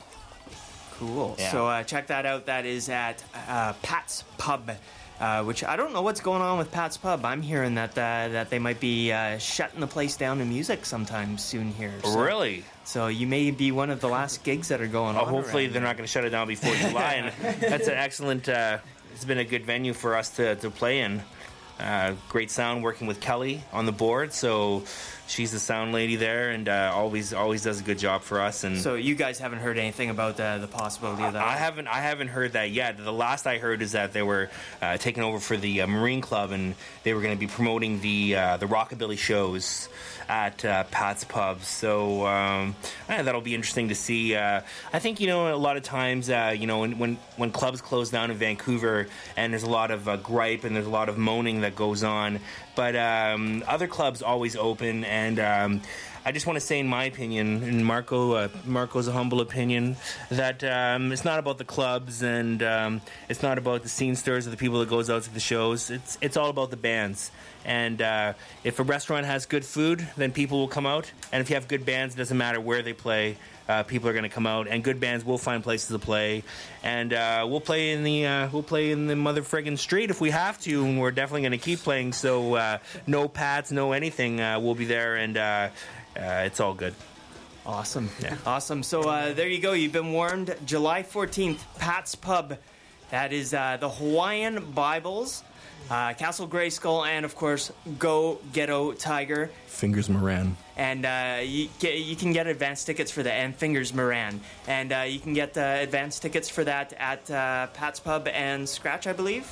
S1: Cool.
S2: Yeah.
S1: So uh, check that out. That is at uh, Pat's Pub, uh, which I don't know what's going on with Pat's Pub. I'm hearing that uh, that they might be uh, shutting the place down to music sometime soon here. So,
S2: Really?
S1: So you may be one of the last gigs that are going
S2: Oh,
S1: on.
S2: hopefully
S1: around
S2: they're
S1: there.
S2: not going to shut it down before July, and that's an excellent. Uh, it's been a good venue for us to, to play in. Uh, great sound, working with Kelly on the board, so she's the sound lady there, and uh, always always does a good job for us. And
S1: So you guys haven't heard anything about the, the possibility of that?
S2: I haven't I haven't heard that yet. The last I heard is that they were uh, taking over for the uh, Marine Club, and they were going to be promoting the uh, the rockabilly shows at uh, Pat's Pub. So um, yeah, that'll be interesting to see. Uh, I think you know a lot of times uh, you know when, when when clubs close down in Vancouver, and there's a lot of uh, gripe and there's a lot of moaning that goes on, but um, other clubs always open. And um, I just want to say, in my opinion, and Marco, uh, Marco's a humble opinion, that um, it's not about the clubs, and um, it's not about the scene stars or the people that goes out to the shows. It's it's all about the bands. And uh, if a restaurant has good food, then people will come out. And if you have good bands, it doesn't matter where they play. Uh, people are going to come out, and good bands will find places to play. And uh, we'll play in the uh, we'll play in the mother friggin' street if we have to, and we're definitely going to keep playing. So uh, no pads, no anything. Uh, we'll be there, and uh, uh, it's all good.
S1: Awesome.
S2: Yeah.
S1: Awesome. So uh, there you go. You've been warned. July fourteenth, Pat's Pub. That is uh, the Hawaiian Bibles, uh, Castle Grayskull, and, of course, Go Ghetto Tiger.
S2: Fingers Moran.
S1: And uh, you, get, you can get advance tickets for that, and Fingers Moran. And uh, you can get uh, advance tickets for that at uh, Pat's Pub and Scratch, I believe.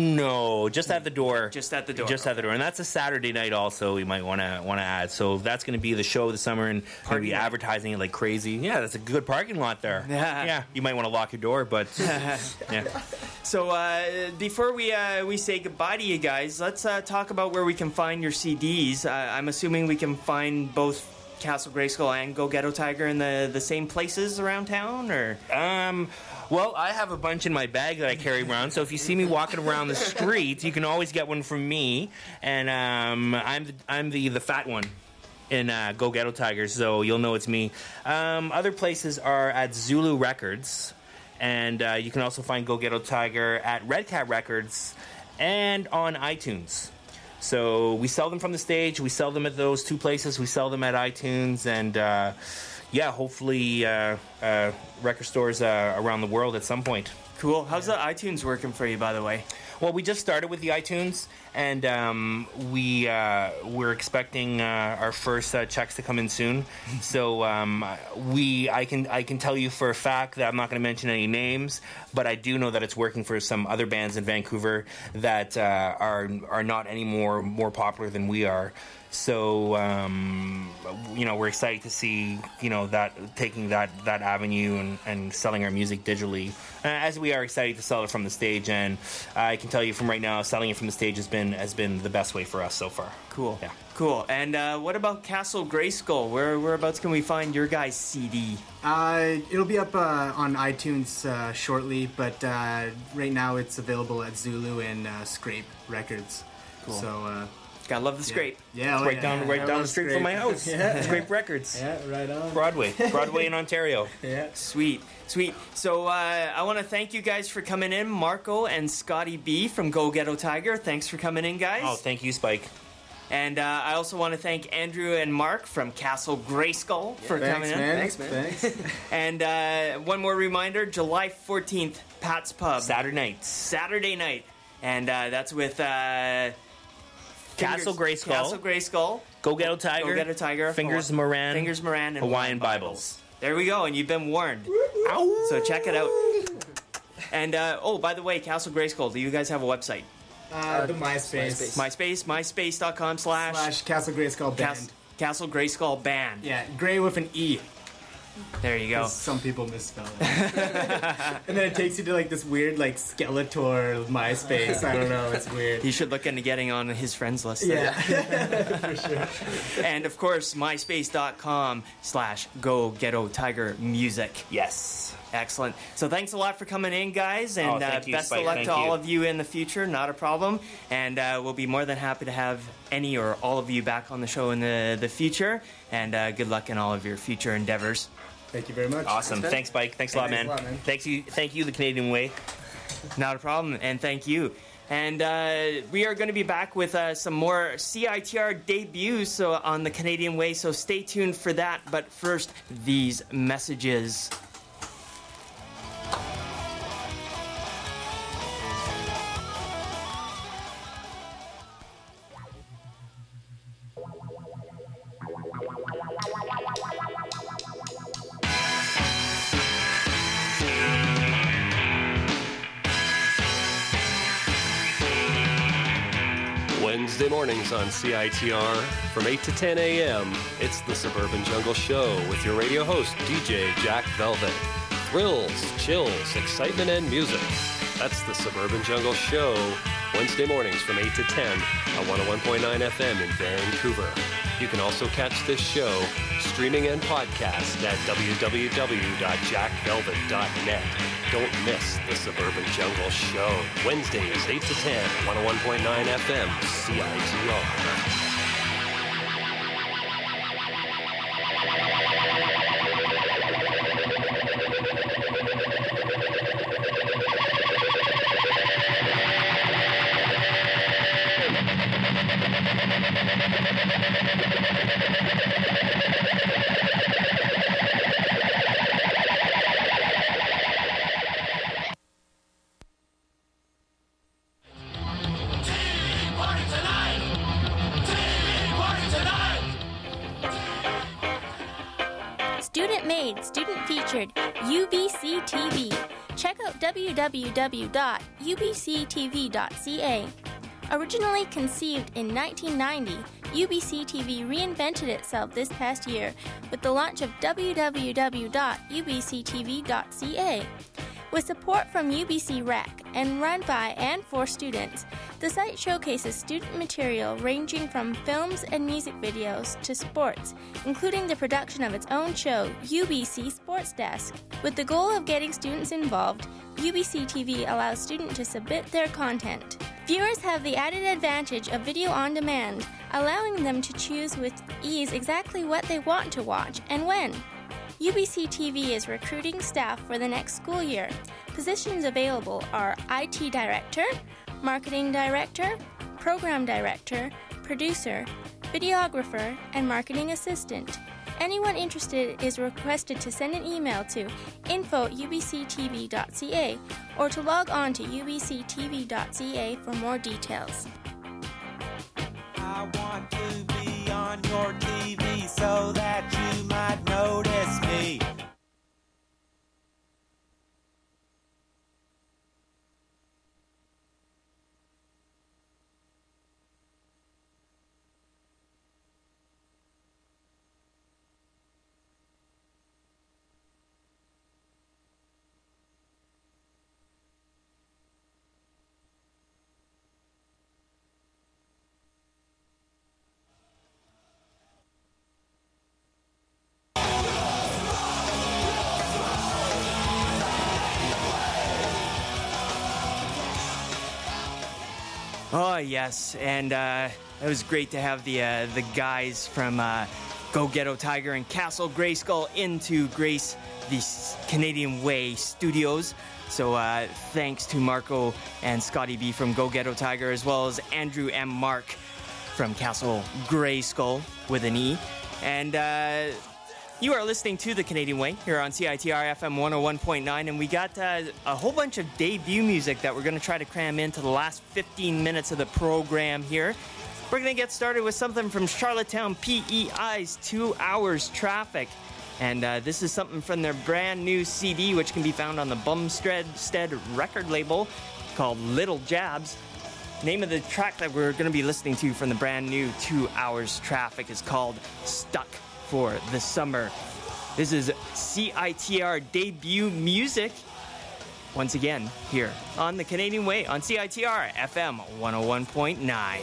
S2: No, just at the door.
S1: Just at the door.
S2: Just at the door, and that's a Saturday night. Also, we might want to want to add. So that's going to be the show of the summer, and going to
S1: Party
S2: be
S1: night.
S2: advertising it like crazy. Yeah, that's a good parking lot there.
S1: Yeah.
S2: yeah. You might want to lock your door, but yeah.
S1: So uh, before we uh, we say goodbye to you guys, let's uh, talk about where we can find your C Ds. Uh, I'm assuming we can find both Castle Grayskull and Go Ghetto Tiger in the, the same places around town, or?
S2: Um, well, I have a bunch in my bag that I carry around, so if you see me walking around the street, you can always get one from me, and um, I'm the, I'm the, the fat one in uh, Go Ghetto Tigers, so you'll know it's me. Um, other places are at Zulu Records, and uh, you can also find Go Ghetto Tiger at Red Cat Records and on iTunes. So we sell them from the stage, we sell them at those two places, we sell them at iTunes, and uh, yeah, hopefully uh, uh, record stores uh, around the world at some point.
S1: Cool. How's the iTunes working for you, by the way?
S2: Well, we just started with the iTunes, and um, we uh, we're expecting uh, our first uh, checks to come in soon. So um, we, I can I can tell you for a fact that I'm not going to mention any names, but I do know that it's working for some other bands in Vancouver that uh, are are not any more more popular than we are. So um, you know, we're excited to see, you know, that taking that that avenue and, and selling our music digitally, uh, as we are excited to sell it from the stage. And I can tell you from right now, selling it from the stage has been has been the best way for us so far.
S1: Cool.
S2: Yeah.
S1: Cool. And uh, what about Castle Grayskull? Where whereabouts can we find your guys' C D?
S7: Uh, it'll be up uh, on iTunes uh, shortly, but uh, right now it's available at Zulu and uh, Scrape Records.
S1: Cool.
S7: So. Uh,
S1: Gotta love the Scrape.
S7: Yeah, oh,
S2: right
S7: yeah,
S2: down
S7: yeah,
S2: right
S7: I
S2: down the
S7: love
S2: street
S7: Scrape.
S2: from my house.
S7: Yeah.
S2: Scrape Records.
S7: Yeah, right on.
S2: Broadway. Broadway in Ontario.
S7: Yeah.
S1: Sweet, sweet. So uh, I want to thank you guys for coming in, Marco and Scotty B from Go Ghetto Tiger. Thanks for coming in, guys.
S2: Oh, thank you, Spike.
S1: And uh, I also want to thank Andrew and Mark from Castle Grayskull for
S7: Thanks,
S1: coming in.
S7: man.
S6: Thanks, man.
S7: Thanks.
S1: And uh, one more reminder: July fourteenth, Pat's Pub,
S2: Saturday nights.
S1: Saturday night, and uh, that's with uh,
S2: Castle
S1: Fingers-
S2: Grayskull.
S1: Castle Grayskull,
S2: Go Ghetto Tiger.
S1: Go Ghetto Tiger,
S2: Fingers
S1: Hawa-
S2: Moran.
S1: Fingers Moran, and
S2: Hawaiian Bibles.
S1: There we go, and you've been warned.
S2: Ow.
S1: So check it out. And uh, oh, by the way, Castle Grayskull, do you guys have a website?
S7: Uh, the MySpace.
S1: MySpace, myspace.com slash
S7: Slash Castle Grayskull Band.
S1: Cas- Castle Grayskull Band.
S7: Yeah, Gray with an E.
S1: There you go.
S7: Some people misspell it. And then it takes you to like this weird like Skeletor MySpace. I don't know, it's weird.
S1: You should look into getting on his friends list.
S7: Yeah, for sure.
S1: And of course, myspace.com slash go ghetto tiger music.
S2: Yes.
S1: Excellent. So thanks a lot for coming in, guys, and
S2: Oh,
S1: uh,
S2: thank you,
S1: best
S2: Spike.
S1: of luck
S2: Thank
S1: to
S2: you.
S1: all of you in the future. Not a problem. And uh, we'll be more than happy to have any or all of you back on the show in the, the future. And uh, good luck in all of your future endeavors.
S7: Thank you very much.
S2: Awesome.
S6: Thanks, man.
S2: Thanks, Spike. Thanks a lot,
S7: Thanks
S2: man.
S7: a lot, man.
S2: Thanks you. Thank you, the Canadian Way.
S1: Not a problem, and thank you. And uh, we are going to be back with uh, some more C I T R debuts so on the Canadian Way, so stay tuned for that. But first, these messages.
S8: Wednesday mornings on C I T R from eight to ten a.m. It's the Suburban Jungle Show with your radio host, D J Jack Velvet. Thrills, chills, excitement, and music. That's the Suburban Jungle Show, Wednesday mornings from eight to ten on one oh one point nine F M in Vancouver. You can also catch this show streaming and podcast at w w w dot jack velvet dot net. Don't miss the Suburban Jungle Show, Wednesdays eight to ten, one oh one point nine F M, C I T R.
S9: Student made, student featured, U B C T V. Check out w w w dot u b c t v dot c a. Originally conceived in nineteen ninety, U B C T V reinvented itself this past year with the launch of w w w dot u b c t v dot c a. With support from U B C Rec and run by and for students, The site showcases student material ranging from films and music videos to sports, including the production of its own show, U B C Sports Desk. With the goal of getting students involved, U B C T V allows students to submit their content. Viewers have the added advantage of video on demand, allowing them to choose with ease exactly what they want to watch and when. U B C T V is recruiting staff for the next school year. Positions available are I T Director, Marketing Director, Program Director, Producer, Videographer, and Marketing Assistant. Anyone interested is requested to send an email to info at u b c t v dot c a or to log on to u b c t v dot c a for more details.
S5: I want to be on your T V so that you might notice me.
S1: Oh, yes, and uh, it was great to have the uh, the guys from uh, Go Ghetto Tiger and Castle Grayskull into Grace, the Canadian Way studios. So uh, thanks to Marco and Scotty B from Go Ghetto Tiger, as well as Andrew and Mark from Castle Grayskull with an E. And uh, you are listening to The Canadian Way here on C I T R F M one oh one point nine, and we got uh, a whole bunch of debut music that we're going to try to cram into the last fifteen minutes of the program here. We're going to get started with something from Charlottetown P E I's Two Hours Traffic. And uh, this is something from their brand new C D, which can be found on the Bumstead record label, called Little Jabs. Name of the track that we're going to be listening to from the brand new Two Hours Traffic is called Stuck for the Summer. This is C I T R debut music, once again, here on The Canadian Way on C I T R F M one oh one point nine.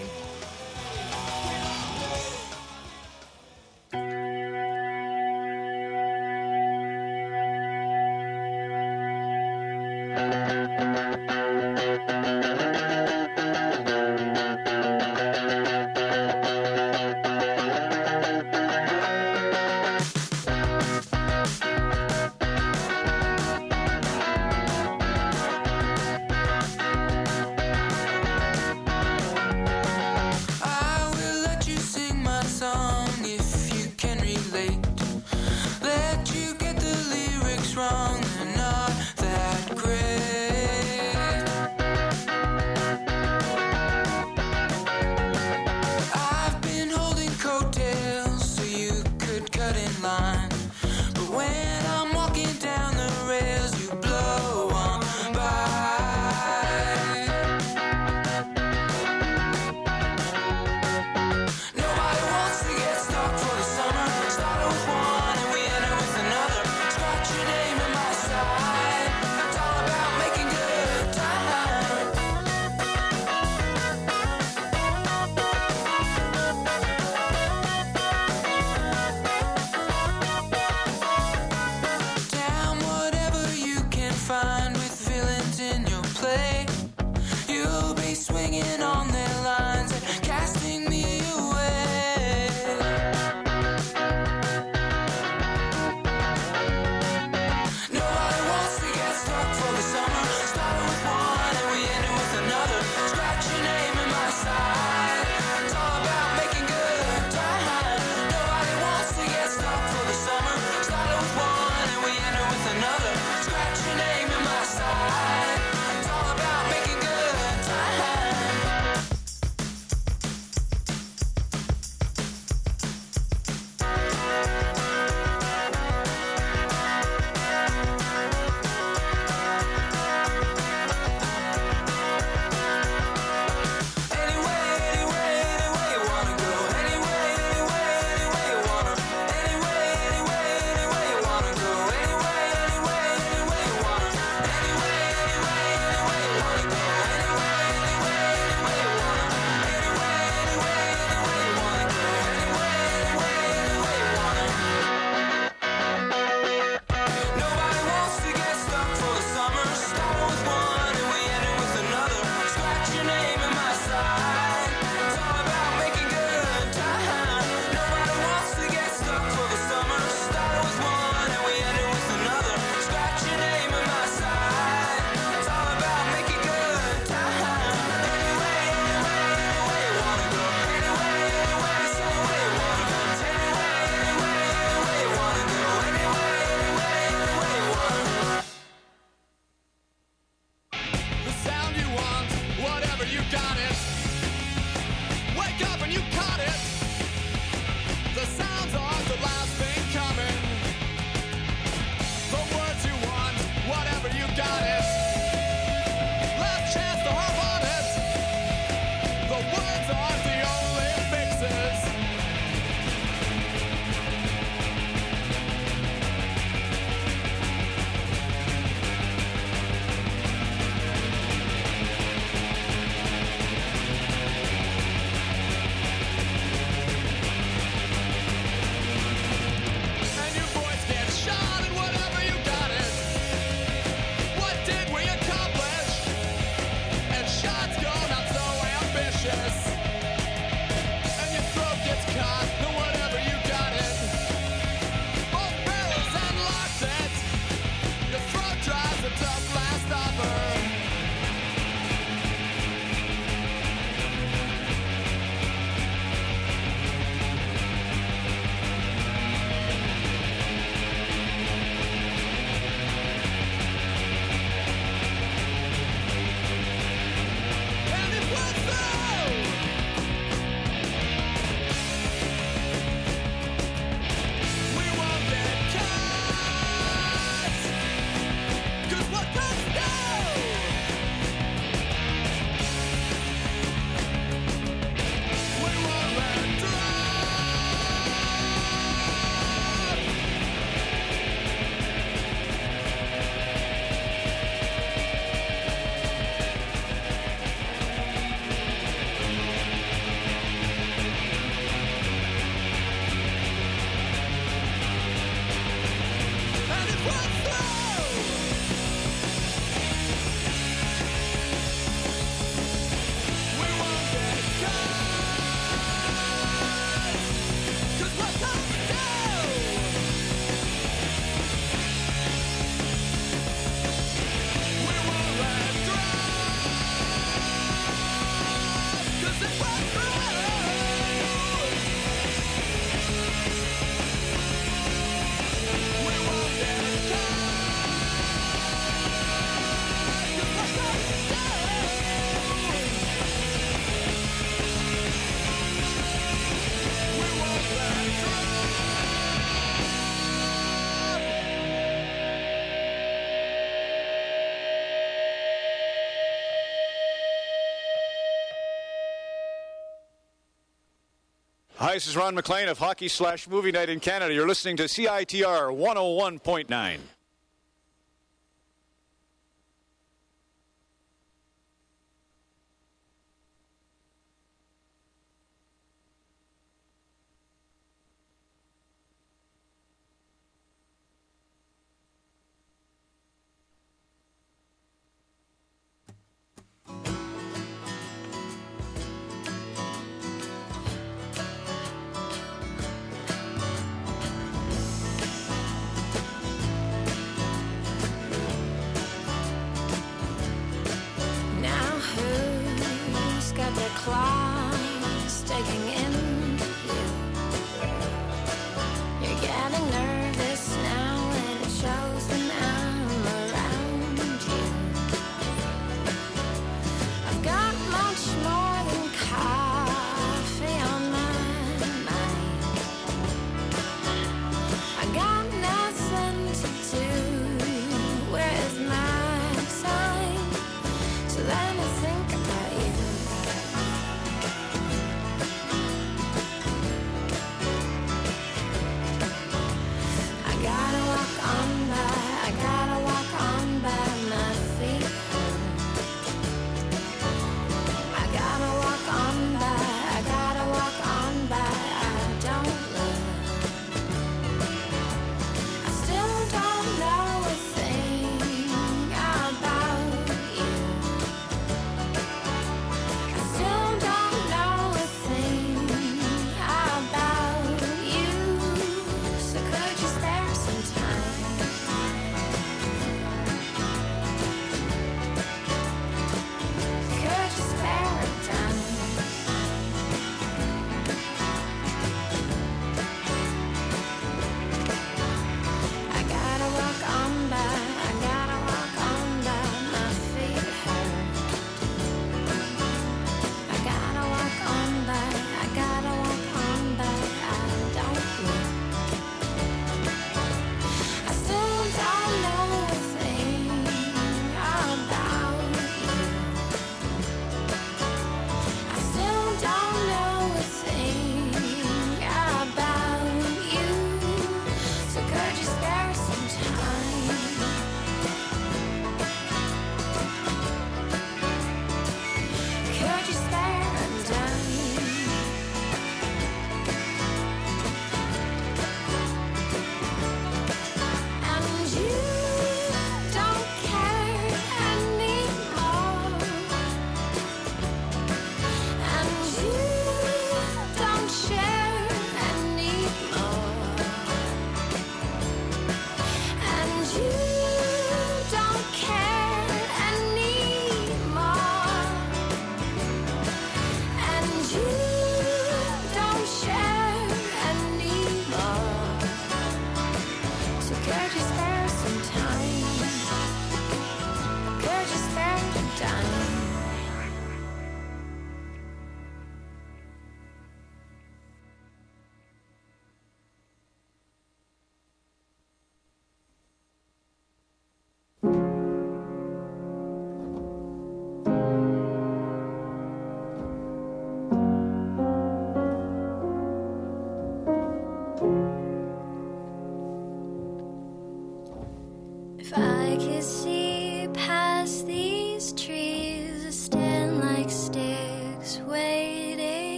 S10: nauseous, and your throat gets caught in whatever you got in. Both barrels and locked it. Your throat drives a tough last offer. And it went through. We won't get caught. 'Cause what comes now? We won't let drop. And it went through. We won't get caught. 'Cause what comes now? We won't let drop. 'Cause it went through. We won't get caught. 'Cause what comes now? We won't let drop.
S11: Hi, this is Ron McLean of Hockey Slash Movie Night in Canada. You're listening to C I T R one oh one point nine.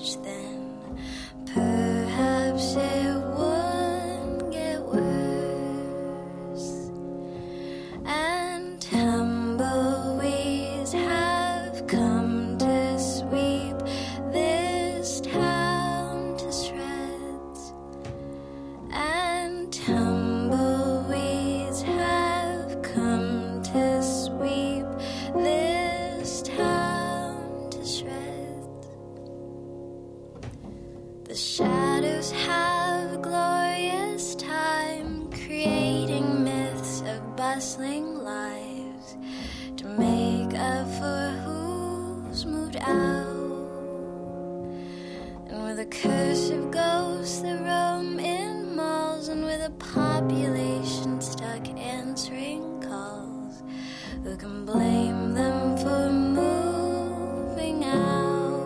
S12: much, then perhaps it wouldn't get worse. And tumbleweeds have come to sweep this town to shreds. And tumbleweeds have come to sweep this town to shreds. The shadows have glorious time creating myths of bustling lives to make up for who's moved out. And with a curse of ghosts that roam in malls, and with a population stuck answering calls, who can blame them for moving out?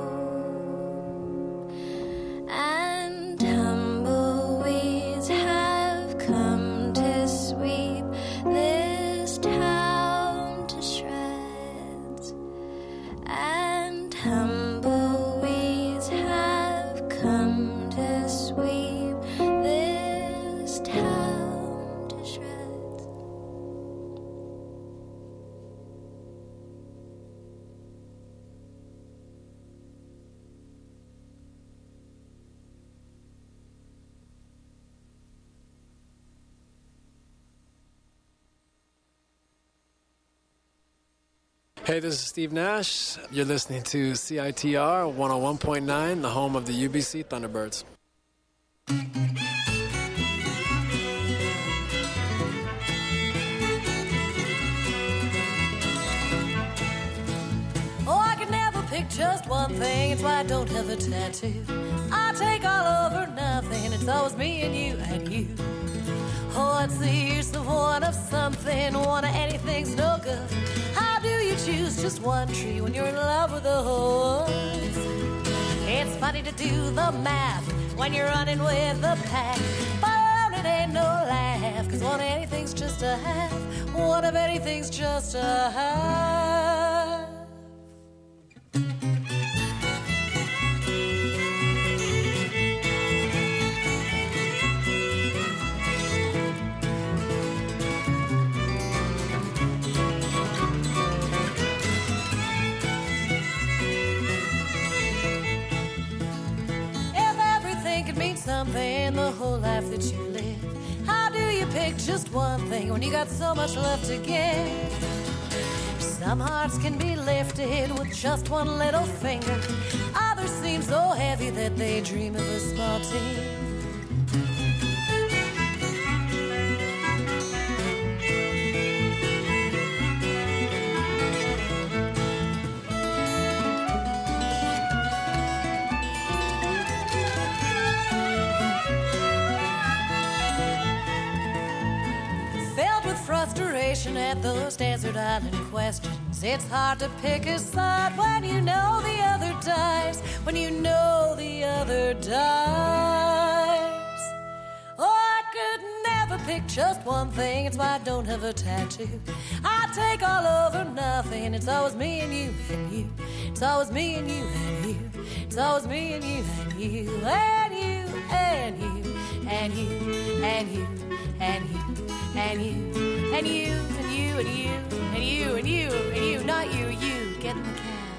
S12: And tumbleweeds have come to sweep this town to shreds. And tumbleweeds have come to sweep this town to shreds.
S13: Hey, this is Steve Nash. You're listening to C I T R one oh one point nine, the home of the U B C Thunderbirds.
S14: Oh, I could never pick just one thing, it's why I don't have a tattoo. I take all over nothing, it's always me and you and you. Oh, what's the use of one of something, one of anything's no good. How do you choose just one tree when you're in love with the whole woods? It's funny to do the math when you're running with the pack, but it ain't no laugh, cause one of anything's just a half, one of anything's just a half. Something the whole life that you live. How do you pick just one thing when you got so much left to give? Some hearts can be lifted with just one little finger. Others seem so heavy that they dream of a small team. Frustration at those desert island questions. It's hard to pick a side when you know the other dies. When you know the other dies. Oh, I could never pick just one thing. It's why I don't have a tattoo. I take all over nothing. It's always me and you and you. It's always me and you and you. It's always me and you and you and you and you and you and you and you and you. And you, and you, and you, and you, and you, and you, not you, you, get in the cab.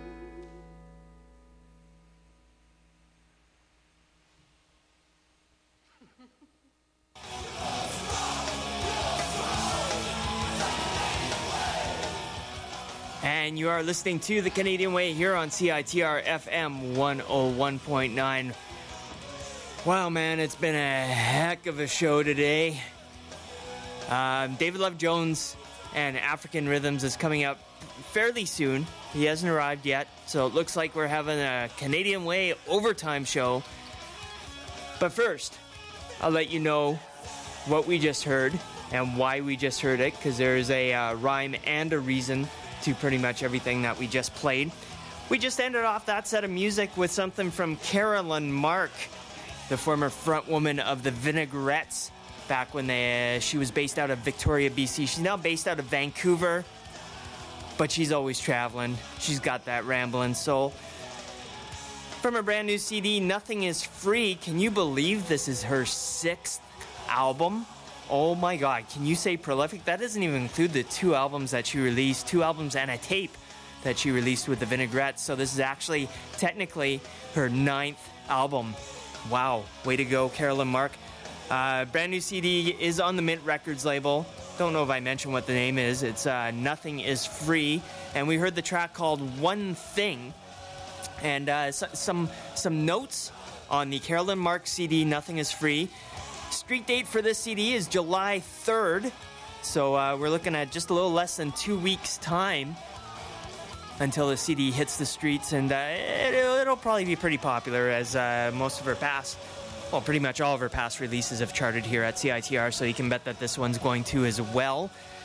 S1: And you are listening to The Canadian Way here on C I T R F M one oh one point nine. Wow, man, it's been a heck of a show today. Um, David Love Jones and African Rhythms is coming up fairly soon. He hasn't arrived yet, so it looks like we're having a Canadian Way overtime show. But first, I'll let you know what we just heard and why we just heard it, because there's a uh, rhyme and a reason to pretty much everything that we just played. We just ended off that set of music with something from Carolyn Mark, the former frontwoman of the Vinaigrettes, back when they, uh, she was based out of Victoria, B C. She's now based out of Vancouver, but she's always traveling. She's got that rambling soul. From her brand new C D, Nothing Is Free. Can you believe this is her sixth album? Oh my God, can you say prolific? That doesn't even include the two albums that she released, two albums and a tape that she released with the Vinaigrettes. So this is actually technically her ninth album. Wow, way to go, Carolyn Mark. Uh, brand new C D is on the Mint Records label. Don't know if I mentioned what the name is. It's uh, Nothing Is Free. And we heard the track called One Thing. And uh, so, some some notes on the Carolyn Mark C D, Nothing Is Free. Street date for this C D is July third. So uh, we're looking at just a little less than two weeks' time until the C D hits the streets. And uh, it, it'll probably be pretty popular, as uh, most of her past, well, pretty much all of her past releases have charted here at C I T R. So you can bet that this one's going to as well.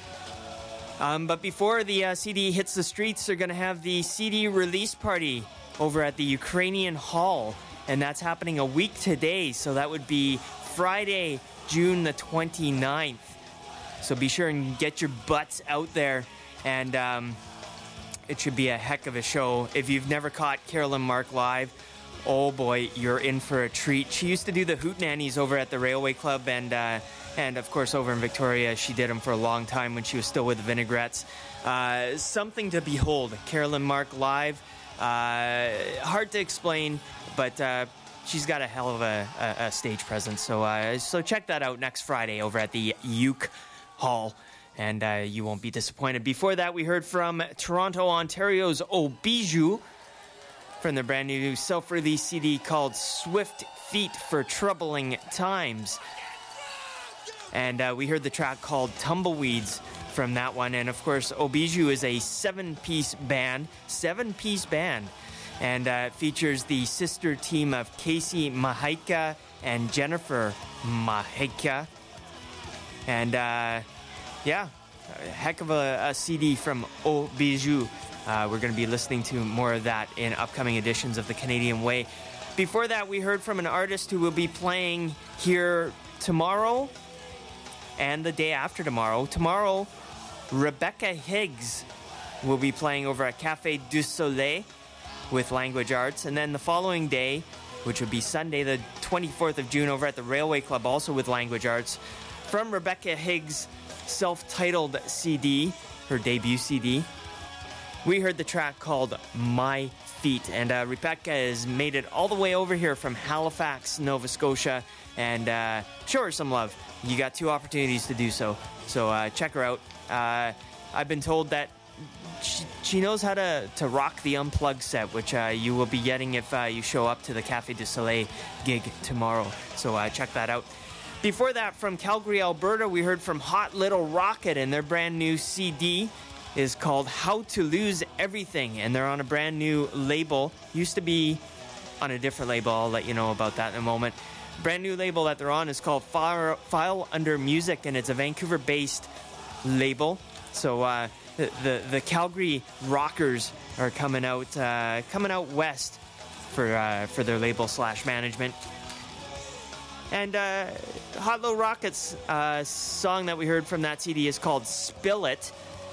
S1: Um, but before the uh, C D hits the streets, they're going to have the C D release party over at the Ukrainian Hall, and that's happening a week today, so that would be Friday, June the twenty-ninth. So be sure and get your butts out there, and um, it should be a heck of a show. If you've never caught Carolyn Mark live, oh boy, you're in for a treat. She used to do the Hootenannies over at the Railway Club, and uh, and of course over in Victoria, she did them for a long time when she was still with the Vinaigrettes. Uh, something to behold, Carolyn Mark live. Uh, hard to explain, but uh, she's got a hell of a, a, a stage presence. So uh, so check that out next Friday over at the Uke Hall, and uh, you won't be disappointed. Before that, we heard from Toronto, Ontario's Obiju from their brand new self-release C D called Swift Feet for Troubling Times. And uh, we heard the track called Tumbleweeds from that one. And of course, Obiju is a seven-piece band, seven-piece band, and uh, features the sister team of Casey Mahaika and Jennifer Mahaika. And uh, yeah, a heck of a, a C D from Obiju. Uh, we're going to be listening to more of that in upcoming editions of The Canadian Way. Before that, we heard from an artist who will be playing here tomorrow and the day after tomorrow. Tomorrow, Rebecca Higgs will be playing over at Café du Soleil with Language Arts. And then the following day, which would be Sunday, the twenty-fourth of June, over at the Railway Club, also with Language Arts. From Rebecca Higgs' self-titled C D, her debut C D, we heard the track called My Feet. And uh, Rebecca has made it all the way over here from Halifax, Nova Scotia. And uh, show her some love. You got two opportunities to do so. So uh, check her out. Uh, I've been told that she, she knows how to, to rock the Unplugged set, which uh, you will be getting if uh, you show up to the Café du Soleil gig tomorrow. So uh, check that out. Before that, from Calgary, Alberta, we heard from Hot Little Rocket, and their brand new C D is called How to Lose Everything, and they're on a brand new label. Used to be on a different label. I'll let you know about that in a moment. Brand new label that they're on is called File, File Under Music, and it's a Vancouver-based label. So uh, the, the the Calgary Rockers are coming out uh, coming out west for uh, for their label slash management. And uh, Hot Little Rocket's uh, song that we heard from that C D is called Spill It.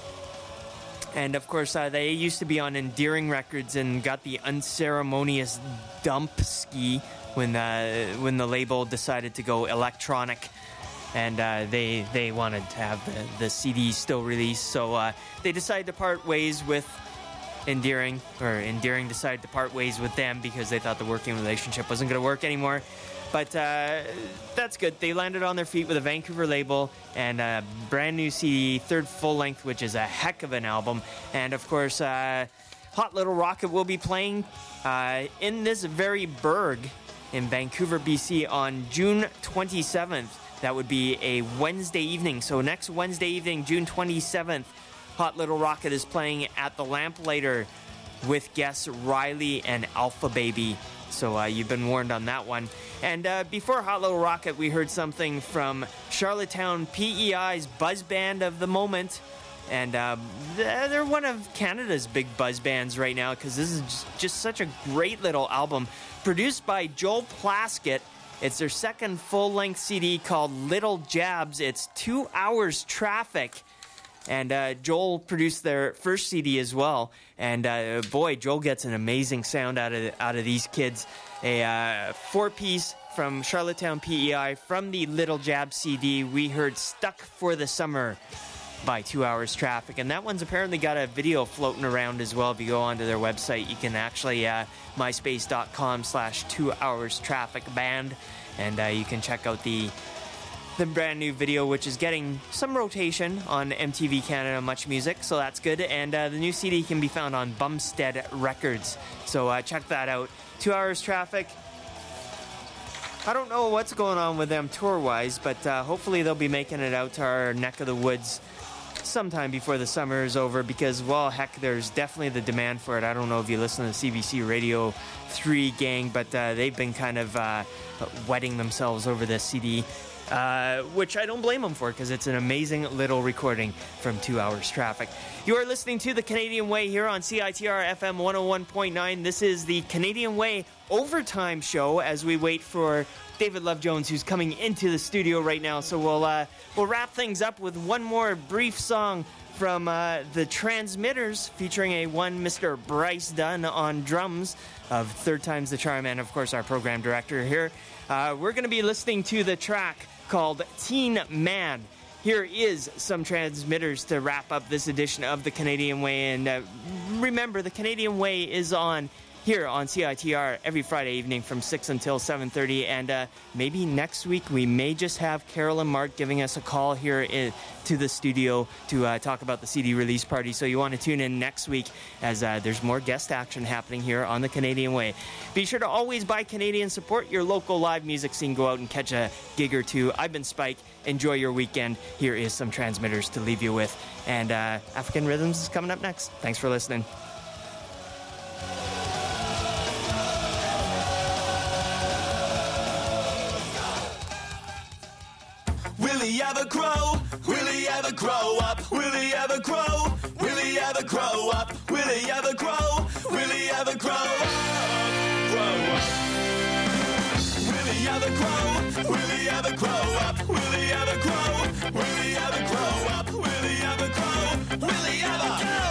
S1: And of course, uh, they used to be on Endearing Records and got the unceremonious dump ski when uh, when the label decided to go electronic, and uh, they they wanted to have the, the C D still released. So uh, they decided to part ways with Endearing, or Endearing decided to part ways with them because they thought the working relationship wasn't going to work anymore. But uh, that's good. They landed on their feet with a Vancouver label and a brand new C D, third full length, which is a heck of an album. And of course, uh, Hot Little Rocket will be playing uh, in this very burg in Vancouver, B C on June twenty-seventh. That would be a Wednesday evening. So next Wednesday evening, June twenty-seventh, Hot Little Rocket is playing at the Lamplighter with guests Riley and Alpha Baby. So uh, you've been warned on that one. And uh, before Hot Little Rocket, we heard something from Charlottetown P E I's buzz band of the moment. And uh, they're one of Canada's big buzz bands right now because this is just, just such a great little album. Produced by Joel Plaskett. It's their second full-length C D called Little Jabs. It's two hours traffic. And uh, Joel produced their first C D as well. And uh, boy, Joel gets an amazing sound out of out of these kids. A uh, four-piece from Charlottetown P E I from the Little Jab C D. We heard "Stuck for the Summer" by Two Hours Traffic, and that one's apparently got a video floating around as well. If you go onto their website, you can actually uh, myspace.com slash two hours traffic band, and uh, you can check out the the brand new video, which is getting some rotation on M T V Canada Much Music, so that's good. And uh, the new C D can be found on Bumstead Records, so uh, check that out. Two Hours Traffic. I don't know what's going on with them tour-wise, but uh, hopefully they'll be making it out to our neck of the woods sometime before the summer is over, because, well, heck, there's definitely the demand for it. I don't know if you listen to the C B C Radio three gang, but uh, they've been kind of uh, wetting themselves over this C D, uh, which I don't blame them for, because it's an amazing little recording from Two Hours Traffic. You are listening to The Canadian Way here on C I T R F M one oh one point nine. This is The Canadian Way Overtime Show as we wait for David Love Jones, who's coming into the studio right now. So we'll uh, we'll wrap things up with one more brief song from uh, the Transmitters, featuring a one Mister Bryce Dunn on drums of Third Time's the Charm, and of course our program director here. Uh, we're going to be listening to the track called Teen Man. Here is some Transmitters to wrap up this edition of the Canadian Way. And uh, remember, the Canadian Way is on here on C I T R every Friday evening from six until seven thirty. And uh, maybe next week we may just have Carol and Mark giving us a call here in, to the studio to uh, talk about the C D release party. So you want to tune in next week as uh, there's more guest action happening here on the Canadian Way. Be sure to always buy Canadian, support your local live music scene, go out and catch a gig or two. I've been Spike. Enjoy your weekend. Here is some Transmitters to leave you with. And uh, African Rhythms is coming up next. Thanks for listening.
S10: Will he ever grow? Will he ever grow up? Will he ever grow? Will he ever grow up? Will he ever grow? Will he ever grow up? Grow up. Will he ever grow? Will he ever grow up? Will he ever grow? Will he ever grow up? Will he ever grow? Will he ever go?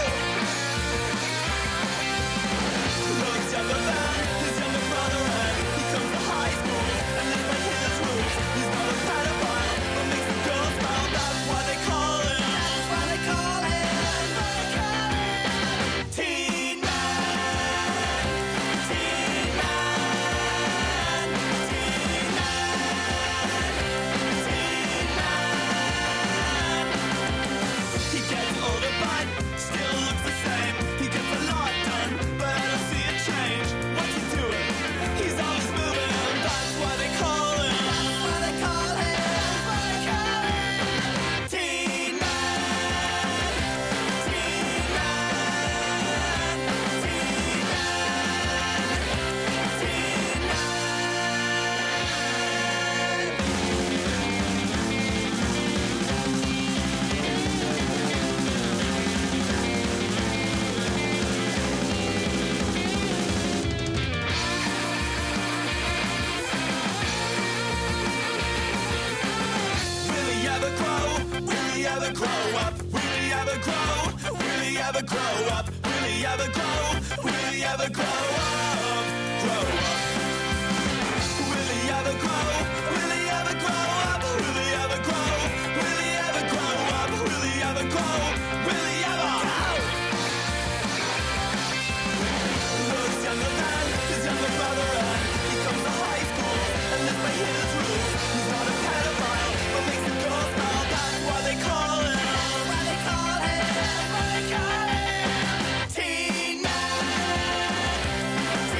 S10: Looks younger than his younger brother, and he comes to high school and lives by his rules. He's not a pedophile, but makes the girls smile. That's why they call him. That's why they call him. That's why they call him. Teen Man. Teen Man. Teen Man. Teen Man. He gets older but still looks the same. He gets a lot done, but I don't see a change. What's he doing? He's always moving, and that's why they call him. That's why they call him. That's why they call him. Teen Man. Teen Man. Teen Man. Teen Will he ever grow? Will he ever grow up? Will he ever grow? Will he ever grow up? Will he ever grow? Will he ever grow up? Grow up. Will he ever grow? Will he ever grow up? Will he ever grow? Will he ever grow up? Will he ever grow? Will he ever go? Looks younger than his younger brother, and he comes to high school and lives by his rules. He's not a pedophile, but makes the girls smile. That's why they call him. That's why they call him. That's why they call him. Teen Man.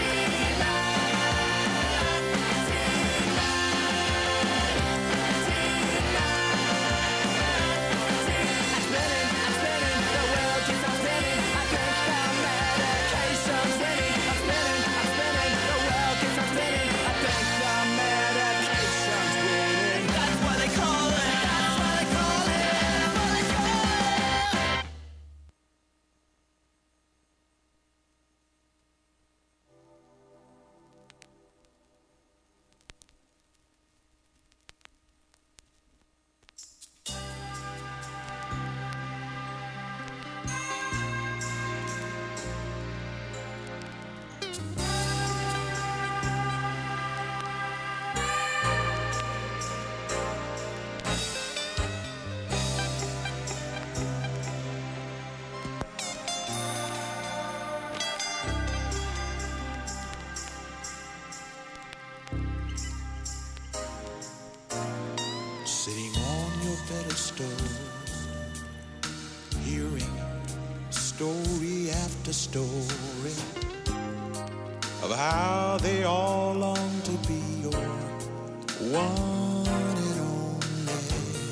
S15: the story of how they all long to be your one and only.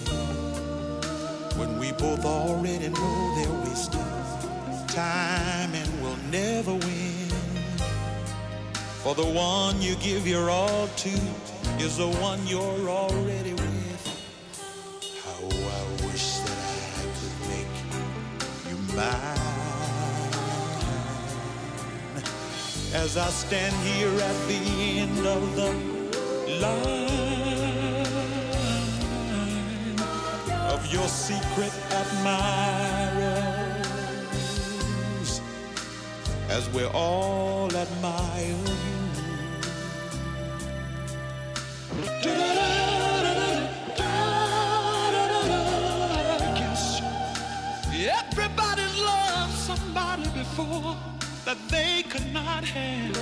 S15: When we both already know they're wasting time and will never win. For the one you give your all to is the one you're already with. How I wish that I could make you mine. As I stand here at the end of the line of your secret admirers, as we all admire you. Yes, everybody's loved somebody before that they could not have.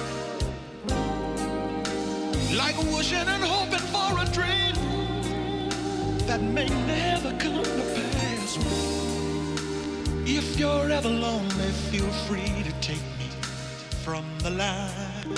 S15: Like wishing and hoping for a dream that may never come to pass. If you're ever lonely, feel free to take me from the line.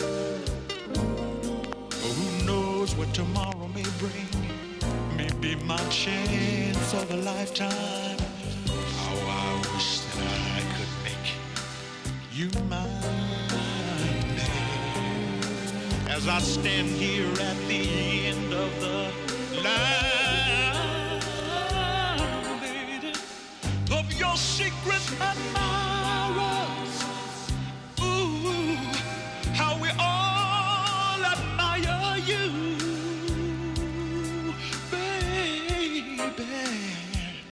S15: Who knows what tomorrow may bring? Maybe my chance of a lifetime. How I wish that I could make you mine, babe. As I stand here at the end of the line, baby, of your secret admirer.